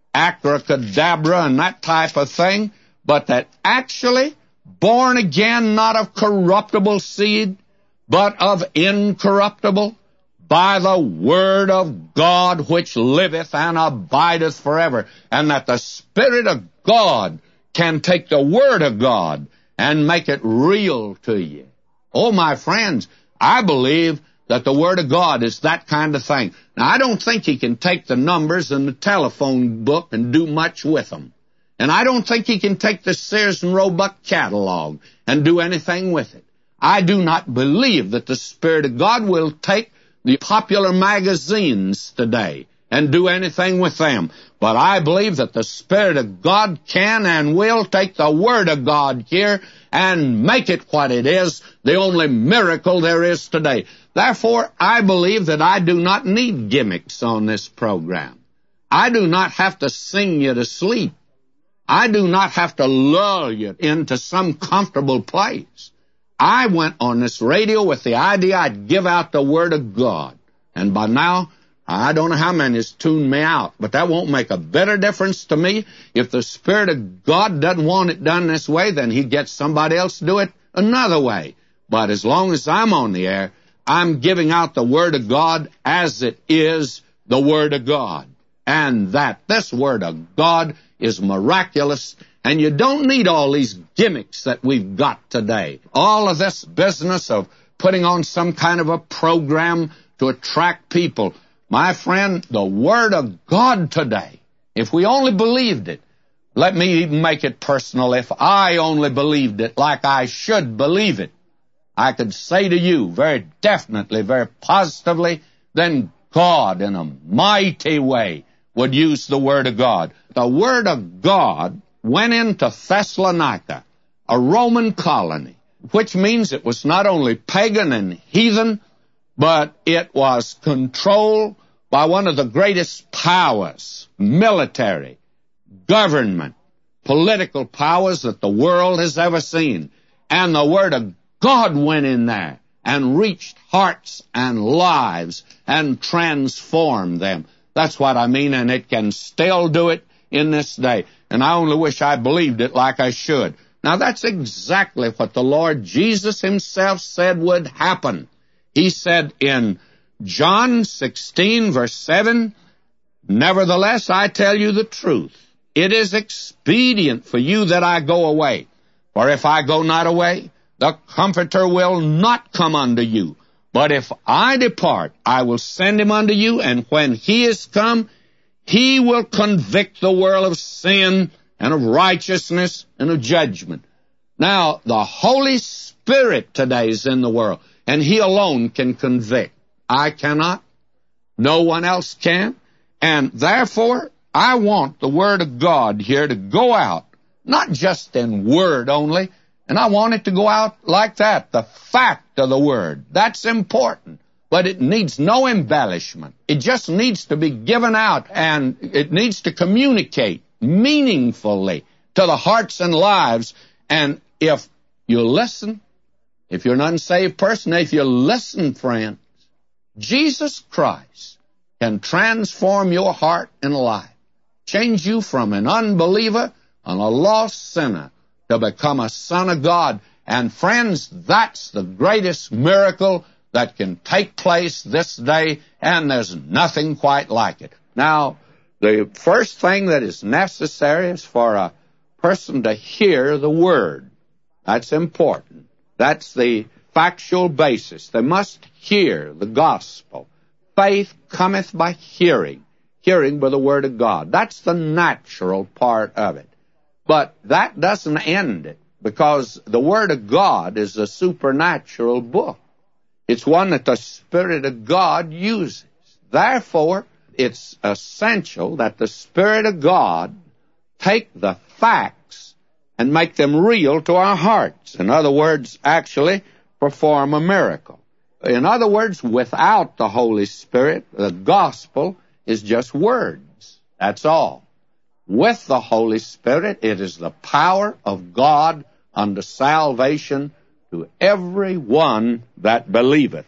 abracadabra, and that type of thing, but that actually born again, not of corruptible seed, but of incorruptible, by the Word of God which liveth and abideth forever, and that the Spirit of God can take the Word of God and make it real to you. Oh, my friends, I believe that the Word of God is that kind of thing. Now, I don't think He can take the numbers in the telephone book and do much with them. And I don't think He can take the Sears and Roebuck catalog and do anything with it. I do not believe that the Spirit of God will take the popular magazines today and do anything with them. But I believe that the Spirit of God can and will take the Word of God here and make it what it is, the only miracle there is today. Therefore, I believe that I do not need gimmicks on this program. I do not have to sing you to sleep. I do not have to lull you into some comfortable place. I went on this radio with the idea I'd give out the Word of God. And by now, I don't know how many has tuned me out, but that won't make a bit of difference to me. If the Spirit of God doesn't want it done this way, then He'd get somebody else to do it another way. But as long as I'm on the air, I'm giving out the Word of God as it is the Word of God. And that this Word of God is miraculous, and you don't need all these gimmicks that we've got today. All of this business of putting on some kind of a program to attract people. My friend, the Word of God today, if we only believed it, let me even make it personal, if I only believed it like I should believe it, I could say to you very definitely, very positively, then God in a mighty way would use the Word of God. The Word of God went into Thessalonica, a Roman colony, which means it was not only pagan and heathen, but it was controlled by one of the greatest powers, military, government, political powers that the world has ever seen. And the Word of God went in there and reached hearts and lives and transformed them. That's what I mean, and it can still do it in this day. And I only wish I believed it like I should. Now, that's exactly what the Lord Jesus himself said would happen. He said in John 16, verse 7, "Nevertheless, I tell you the truth. It is expedient for you that I go away. For if I go not away, the Comforter will not come unto you. But if I depart, I will send him unto you, and when he is come, he will convict the world of sin and of righteousness and of judgment." Now, the Holy Spirit today is in the world, and he alone can convict. I cannot. No one else can. And therefore, I want the Word of God here to go out, not just in word only, and I want it to go out like that, the fact of the Word. That's important. But it needs no embellishment. It just needs to be given out, and it needs to communicate meaningfully to the hearts and lives. And if you listen, if you're an unsaved person, if you listen, friends, Jesus Christ can transform your heart and life, change you from an unbeliever and a lost sinner to become a son of God. And friends, that's the greatest miracle that can take place this day, and there's nothing quite like it. Now, the first thing that is necessary is for a person to hear the Word. That's important. That's the factual basis. They must hear the gospel. Faith cometh by hearing, hearing by the Word of God. That's the natural part of it. But that doesn't end it, because the Word of God is a supernatural book. It's one that the Spirit of God uses. Therefore, it's essential that the Spirit of God take the facts and make them real to our hearts. In other words, actually perform a miracle. In other words, without the Holy Spirit, the gospel is just words. That's all. With the Holy Spirit, it is the power of God unto salvation to every one that believeth.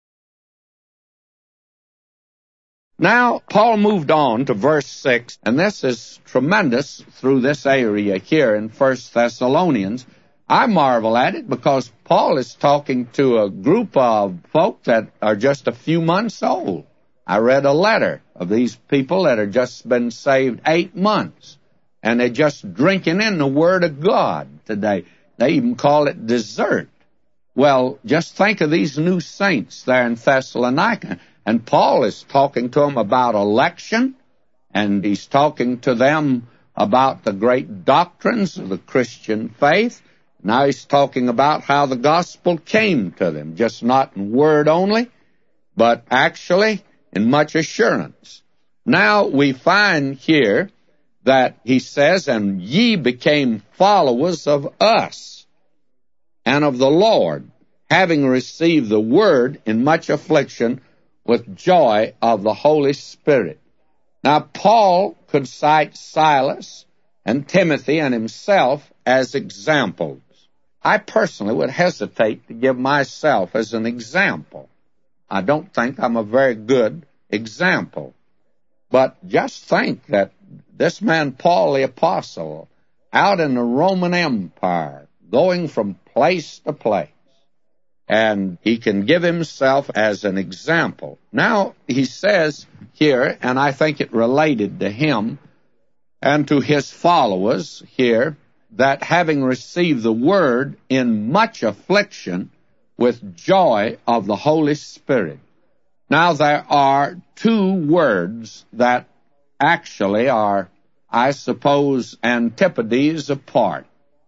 Now, Paul moved on to verse 6, and this is tremendous through this area here in 1 Thessalonians. I marvel at it because Paul is talking to a group of folk that are just a few months old. I read a letter of these people that have just been saved 8 months, and they're just drinking in the Word of God today. They even call it dessert. Well, just think of these new saints there in Thessalonica. And Paul is talking to them about election, and he's talking to them about the great doctrines of the Christian faith. Now he's talking about how the gospel came to them, just not in word only, but actually in much assurance. Now we find here that he says, "And ye became followers of us and of the Lord, having received the word in much affliction with joy of the Holy Spirit." Now, Paul could cite Silas and Timothy and himself as examples. I personally would hesitate to give myself as an example. I don't think I'm a very good example. But just think that this man, Paul the Apostle, out in the Roman Empire, going from place to place. And he can give himself as an example. Now, he says here, and I think it related to him and to his followers here, that having received the word in much affliction with joy of the Holy Spirit. Now, there are two words that actually are, I suppose, antipodes apart.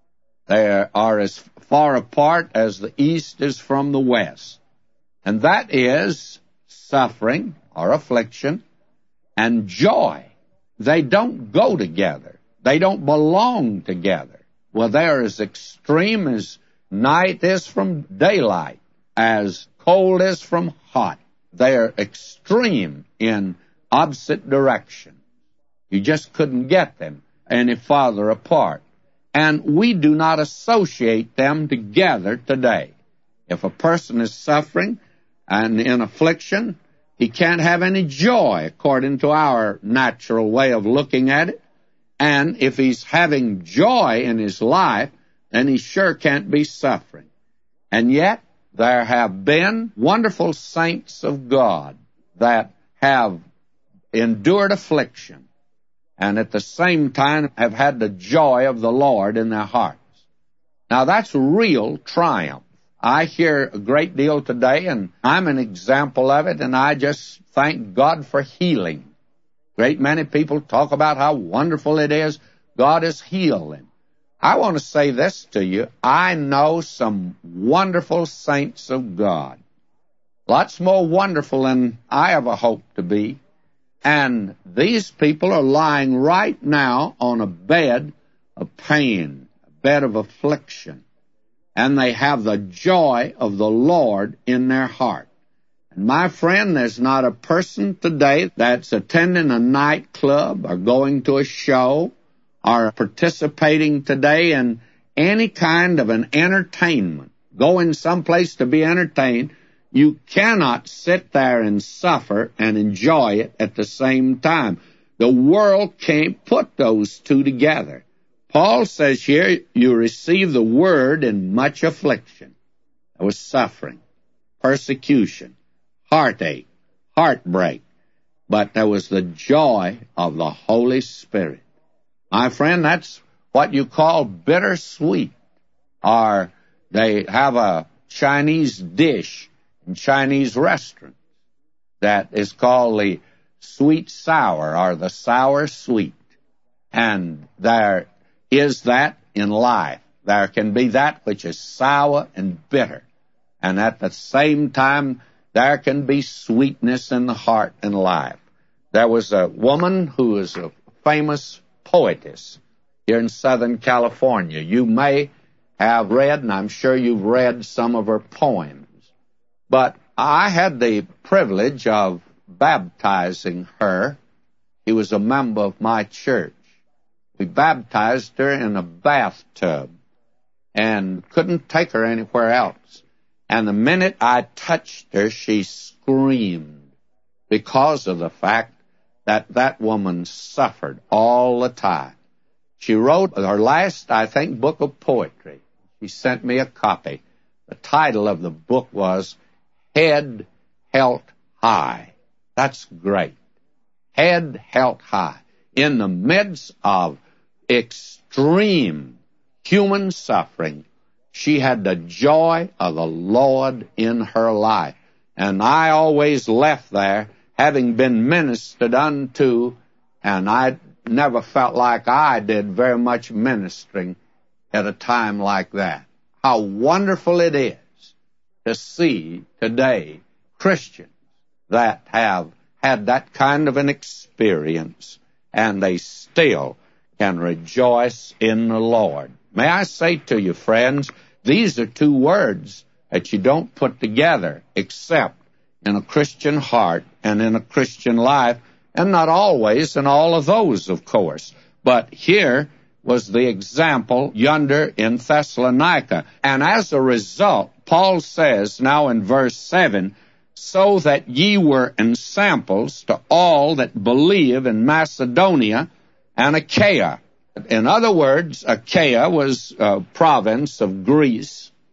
They are as far apart as the east is from the west. And that is suffering or affliction and joy. They don't go together. They don't belong together. Well, they're as extreme as night is from daylight, as cold is from hot. They're extreme in opposite direction. You just couldn't get them any farther apart. And we do not associate them together today. If a person is suffering and in affliction, he can't have any joy according to our natural way of looking at it. And if he's having joy in his life, then he sure can't be suffering. And yet, there have been wonderful saints of God that have endured affliction and at the same time have had the joy of the Lord in their hearts. Now, that's real triumph. I hear a great deal today, and I'm an example of it, and I just thank God for healing. Great many people talk about how wonderful it is God has healed them. I want to say this to you. I know some wonderful saints of God, lots more wonderful than I ever hoped to be. And these people are lying right now on a bed of pain, a bed of affliction, and they have the joy of the Lord in their heart. And my friend, there's not a person today that's attending a nightclub or going to a show or participating today in any kind of an entertainment, going someplace to be entertained. You cannot sit there and suffer and enjoy it at the same time. The world can't put those two together. Paul says here, you receive the word in much affliction. There was suffering, persecution, heartache, heartbreak, but there was the joy of the Holy Spirit. My friend, that's what you call bittersweet. Or they have a Chinese dish in Chinese restaurants that is called the sweet sour or the sour sweet. And there is that in life. There can be that which is sour and bitter. And at the same time, there can be sweetness in the heart and life. There was a woman who is a famous poetess here in Southern California. You may have read, and I'm sure you've read some of her poems. But I had the privilege of baptizing her. She was a member of my church. We baptized her in a bathtub and couldn't take her anywhere else. And the minute I touched her, she screamed because of the fact that that woman suffered all the time. She wrote her last, I think, book of poetry. She sent me a copy. The title of the book was Head Held High. That's great. Head held high. In the midst of extreme human suffering, she had the joy of the Lord in her life. And I always left there having been ministered unto, and I never felt like I did very much ministering at a time like that. How wonderful it is to see today Christians that have had that kind of an experience, and they still can rejoice in the Lord. May I say to you, friends, these are two words that you don't put together except in a Christian heart and in a Christian life, and not always in all of those, of course. But here was the example yonder in Thessalonica. And as a result, Paul says now in verse 7, so that ye were ensamples to all that believe in Macedonia and Achaia. In other words, Achaia was a province of Greece,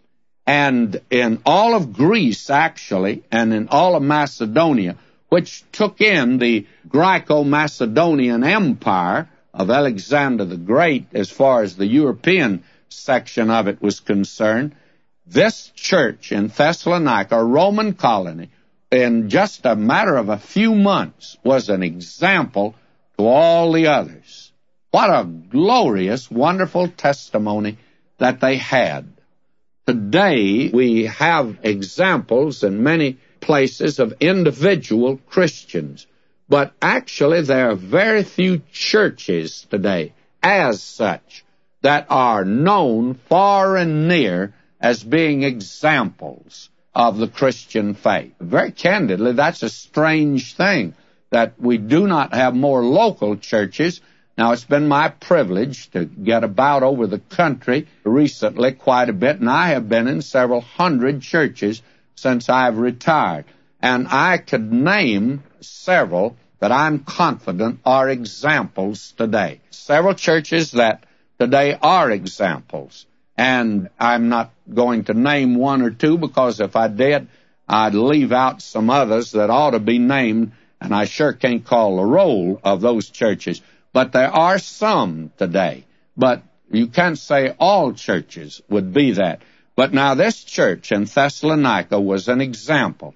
and in all of Greece, actually, and in all of Macedonia, which took in the Greco-Macedonian Empire of Alexander the Great as far as the European section of it was concerned. This church in Thessalonica, a Roman colony, in just a matter of a few months, was an example to all the others. What a glorious, wonderful testimony that they had. Today, we have examples in many places of individual Christians, but actually there are very few churches today, as such, that are known far and near as being examples of the Christian faith. Very candidly, that's a strange thing, that we do not have more local churches. Now, it's been my privilege to get about over the country recently quite a bit, and I have been in several hundred churches since I've retired. And I could name several that I'm confident are examples today. Several churches that today are examples. And I'm not going to name one or two, because if I did, I'd leave out some others that ought to be named, and I sure can't call the roll of those churches. But there are some today. But you can't say all churches would be that. But now this church in Thessalonica was an example.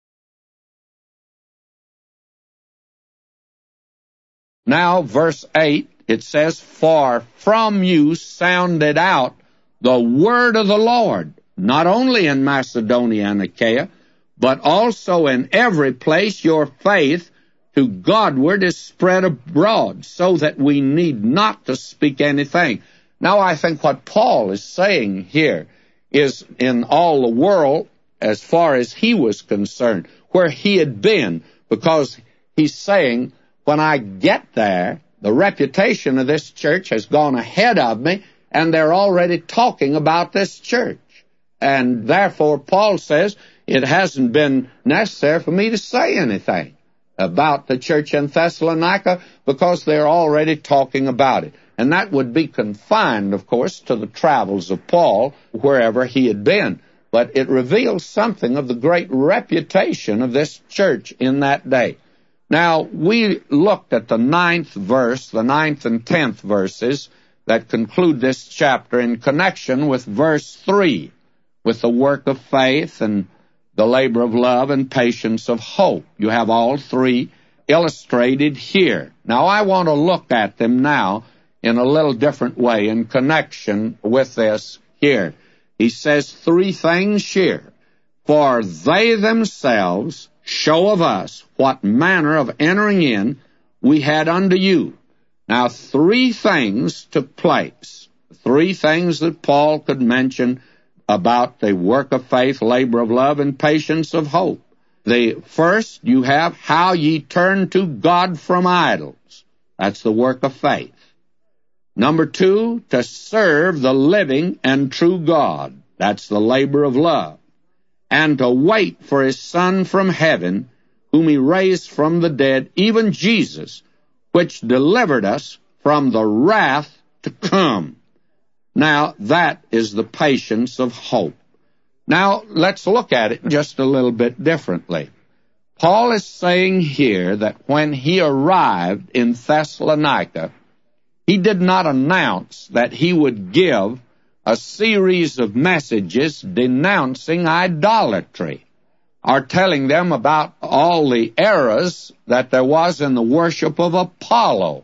Now, verse 8, it says, "For from you sounded out the word of the Lord, not only in Macedonia and Achaia, but also in every place your faith to Godward is spread abroad, so that we need not to speak anything." Now, I think what Paul is saying here is in all the world, as far as he was concerned, where he had been, because he's saying, when I get there, the reputation of this church has gone ahead of me, and they're already talking about this church. And therefore, Paul says, it hasn't been necessary for me to say anything about the church in Thessalonica, because they're already talking about it. And that would be confined, of course, to the travels of Paul, wherever he had been. But it reveals something of the great reputation of this church in that day. Now, we looked at the 9th verse, the 9th and 10th verses that conclude this chapter in connection with verse 3, with the work of faith and the labor of love and patience of hope. You have all three illustrated here. Now, I want to look at them now in a little different way in connection with this here. He says three things here. "For they themselves show of us what manner of entering in we had unto you." Now, three things took place. Three things that Paul could mention about the work of faith, labor of love, and patience of hope. The first, you have how ye turn to God from idols. That's the work of faith. Number two, to serve the living and true God. That's the labor of love. And to wait for his Son from heaven, whom he raised from the dead, even Jesus, which delivered us from the wrath to come. Now, that is the patience of hope. Now, let's look at it just a little bit differently. Paul is saying here that when he arrived in Thessalonica, he did not announce that he would give a series of messages denouncing idolatry, or telling them about all the errors that there was in the worship of Apollo,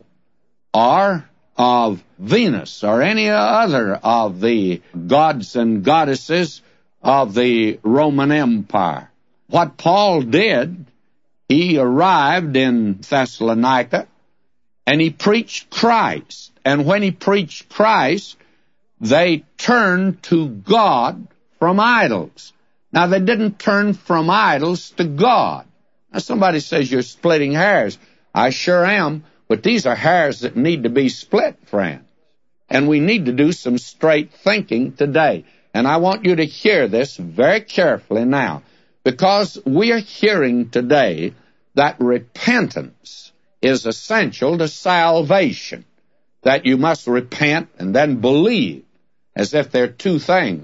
or of Venus, or any other of the gods and goddesses of the Roman Empire. What Paul did, he arrived in Thessalonica, and he preached Christ. And when he preached Christ, they turned to God from idols. Now, they didn't turn from idols to God. Now, somebody says you're splitting hairs. I sure am, but these are hairs that need to be split, friends. And we need to do some straight thinking today. And I want you to hear this very carefully now, because we are hearing today that repentance is essential to salvation, that you must repent and then believe, as if they're two things.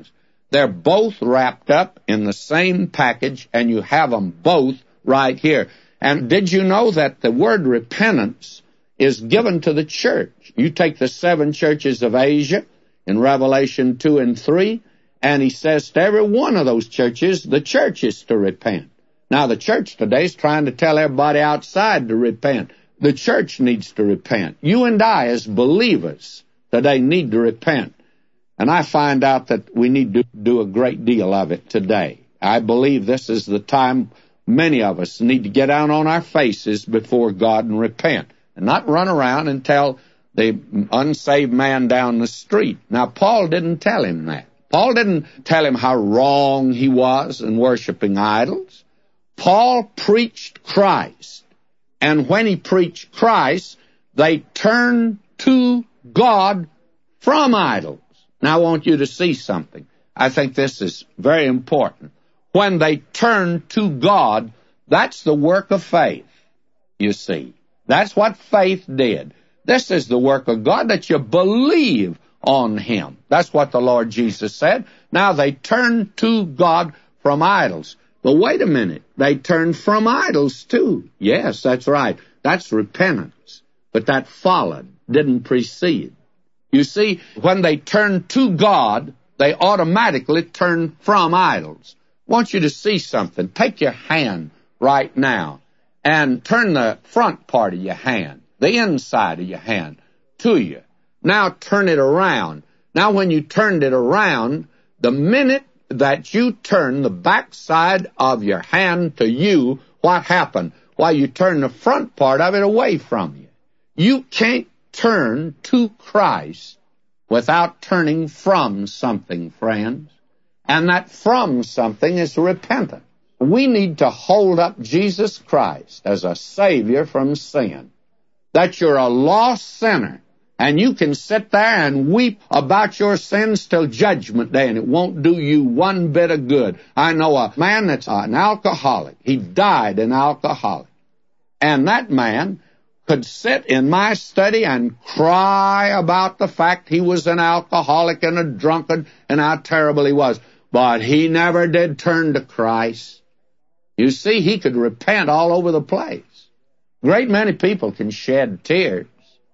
They're both wrapped up in the same package, and you have them both right here. And did you know that the word repentance is given to the church? You take the 7 churches of Asia in Revelation 2 and 3, and he says to every one of those churches, the church is to repent. Now, the church today is trying to tell everybody outside to repent. The church needs to repent. You and I, as believers, today need to repent. And I find out that we need to do a great deal of it today. I believe this is the time many of us need to get down on our faces before God and repent, and not run around and tell the unsaved man down the street. Now, Paul didn't tell him that. Paul didn't tell him how wrong he was in worshiping idols. Paul preached Christ. And when he preached Christ, they turned to God from idols. Now, I want you to see something. I think this is very important. When they turned to God, that's the work of faith, you see. That's what faith did. This is the work of God, that you believe on Him. That's what the Lord Jesus said. Now they turned to God from idols. But wait a minute. They turned from idols too. Yes, that's right. That's repentance. But that followed, didn't precede. You see, when they turned to God, they automatically turned from idols. I want you to see something. Take your hand right now and turn the front part of your hand, the inside of your hand, to you. Now turn it around. Now when you turned it around, the minute that you turn the back side of your hand to you, what happened? Why, you turn the front part of it away from you. You can't turn to Christ without turning from something, friends. And that from something is repentance. We need to hold up Jesus Christ as a Savior from sin. That you're a lost sinner, and you can sit there and weep about your sins till Judgment Day, and it won't do you one bit of good. I know a man that's an alcoholic. He died an alcoholic. And that man could sit in my study and cry about the fact he was an alcoholic and a drunkard and how terrible he was. But he never did turn to Christ. You see, he could repent all over the place. Great many people can shed tears,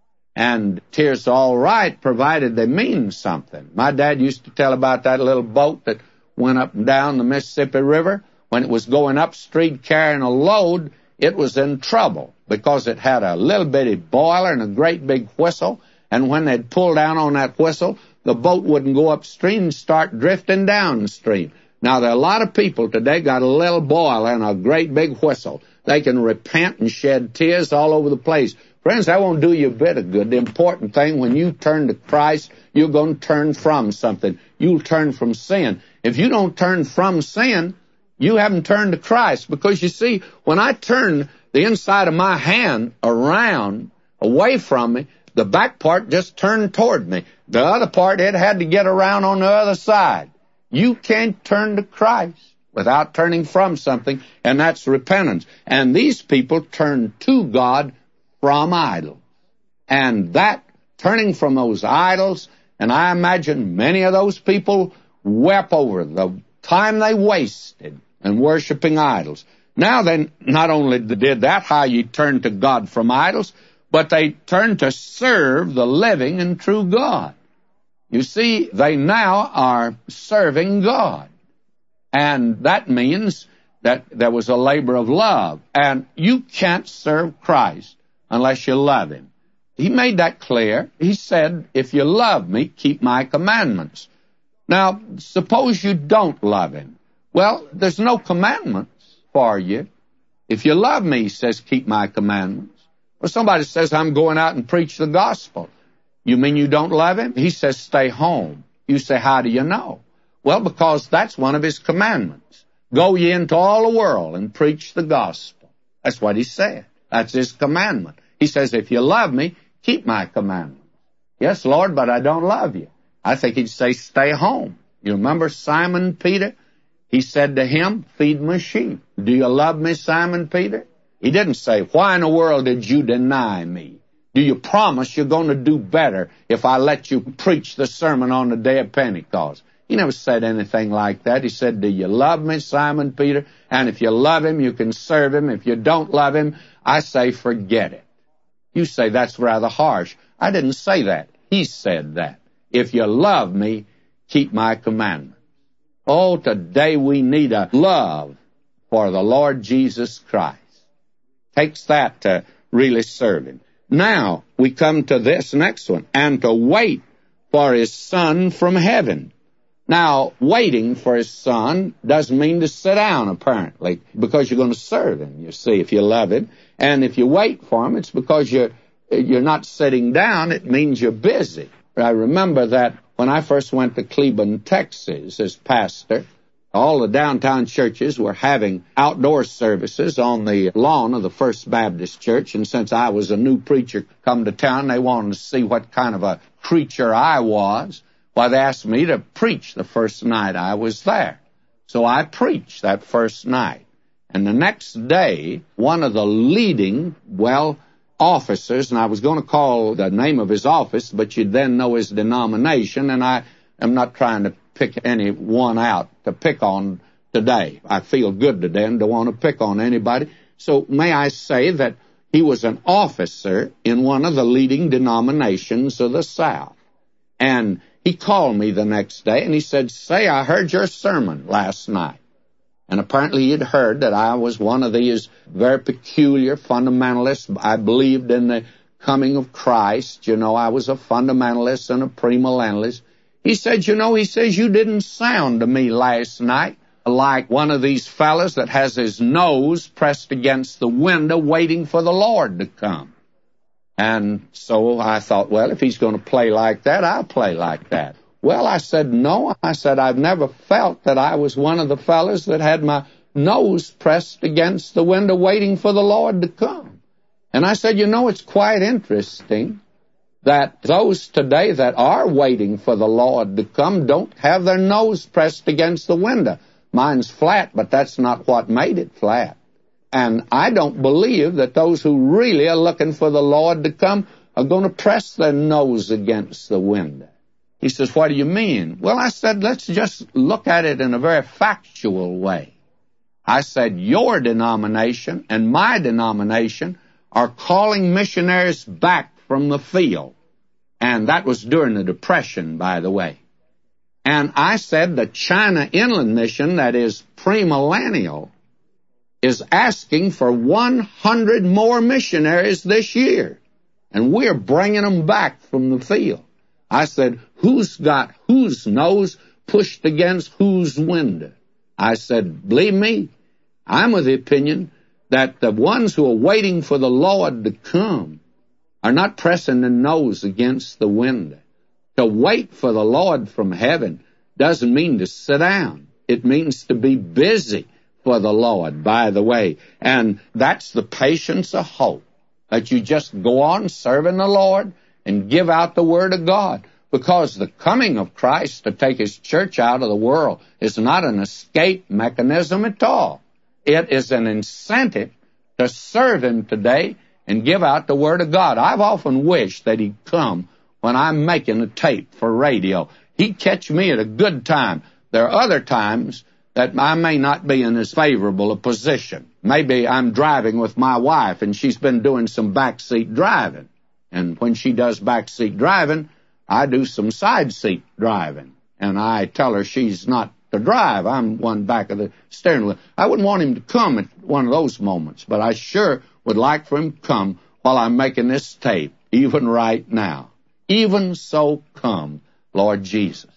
and tears are all right, provided they mean something. My dad used to tell about that little boat that went up and down the Mississippi River. When it was going upstream carrying a load, it was in trouble because it had a little bitty boiler and a great big whistle, and when they'd pull down on that whistle, the boat wouldn't go upstream and start drifting downstream. Now, there are a lot of people today got a little boiler and a great big whistle. They can repent and shed tears all over the place. Friends, that won't do you a bit of good. The important thing, when you turn to Christ, you're going to turn from something. You'll turn from sin. If you don't turn from sin, you haven't turned to Christ. Because you see, when I turn the inside of my hand around, away from me, the back part just turned toward me. The other part, it had to get around on the other side. You can't turn to Christ without turning from something, and that's repentance. And these people turn to God from idols. And that turning from those idols, and I imagine many of those people wept over the time they wasted in worshiping idols. Now then, not only did that, how you turn to God from idols, but they turned to serve the living and true God. You see, they now are serving God. And that means that there was a labor of love. And you can't serve Christ unless you love Him. He made that clear. He said, if you love me, keep my commandments. Now, suppose you don't love Him. Well, there's no commandments for you. If you love me, He says, keep my commandments. Well, somebody says, I'm going out and preach the gospel. You mean you don't love Him? He says, stay home. You say, how do you know? Well, because that's one of His commandments. Go ye into all the world and preach the gospel. That's what He said. That's His commandment. He says, if you love me, keep my commandments. Yes, Lord, but I don't love you. I think He'd say, stay home. You remember Simon Peter? He said to Him, feed my sheep. Do you love me, Simon Peter? He didn't say, why in the world did you deny me? Do you promise you're going to do better if I let you preach the sermon on the day of Pentecost? He never said anything like that. He said, do you love me, Simon Peter? And if you love him, you can serve him. If you don't love him, I say forget it. You say that's rather harsh. I didn't say that. He said that. If you love me, keep my commandments. Oh, today we need a love for the Lord Jesus Christ. Takes that to really serve him. Now, we come to this next one, and to wait for his Son from heaven. Now, waiting for his Son doesn't mean to sit down, apparently, because you're going to serve him, you see, if you love him. And if you wait for him, it's because you're not sitting down. It means you're busy. I remember that when I first went to Cleveland, Texas, as pastor, all the downtown churches were having outdoor services on the lawn of the First Baptist Church, and since I was a new preacher come to town, they wanted to see what kind of a preacher I was. Well, they asked me to preach the first night I was there. So I preached that first night. And the next day, one of the leading, officers, and I was going to call the name of his office, but you'd then know his denomination, and I am not trying to pick any one out to pick on today. I feel good today and don't want to pick on anybody. So may I say that he was an officer in one of the leading denominations of the South. And he called me the next day and he said, "Say, I heard your sermon last night." And apparently he had heard that I was one of these very peculiar fundamentalists. I believed in the coming of Christ. You know, I was a fundamentalist and a premillennialist. He said, you didn't sound to me last night like one of these fellas that has his nose pressed against the window waiting for the Lord to come. And so I thought, well, if he's going to play like that, I'll play like that. Well, I said, no. I said, I've never felt that I was one of the fellas that had my nose pressed against the window waiting for the Lord to come. And I said, it's quite interesting that those today that are waiting for the Lord to come don't have their nose pressed against the window. Mine's flat, but that's not what made it flat. And I don't believe that those who really are looking for the Lord to come are going to press their nose against the window. He says, what do you mean? Well, I said, let's just look at it in a very factual way. I said, your denomination and my denomination are calling missionaries back from the field. And that was during the Depression, by the way. And I said the China Inland Mission, that is premillennial, is asking for 100 more missionaries this year. And we're bringing them back from the field. I said, who's got whose nose pushed against whose window? I said, believe me, I'm of the opinion that the ones who are waiting for the Lord to come are not pressing their nose against the window. To wait for the Lord from heaven doesn't mean to sit down. It means to be busy for the Lord, by the way. And that's the patience of hope, that you just go on serving the Lord and give out the Word of God. Because the coming of Christ to take His church out of the world is not an escape mechanism at all. It is an incentive to serve Him today and give out the Word of God. I've often wished that He'd come when I'm making a tape for radio. He'd catch me at a good time. There are other times that I may not be in as favorable a position. Maybe I'm driving with my wife and she's been doing some backseat driving. And when she does backseat driving, I do some side seat driving. And I tell her she's not to drive. I'm one back of the steering wheel. I wouldn't want him to come at one of those moments, but I sure would like for him to come while I'm making this tape, even right now. Even so come, Lord Jesus.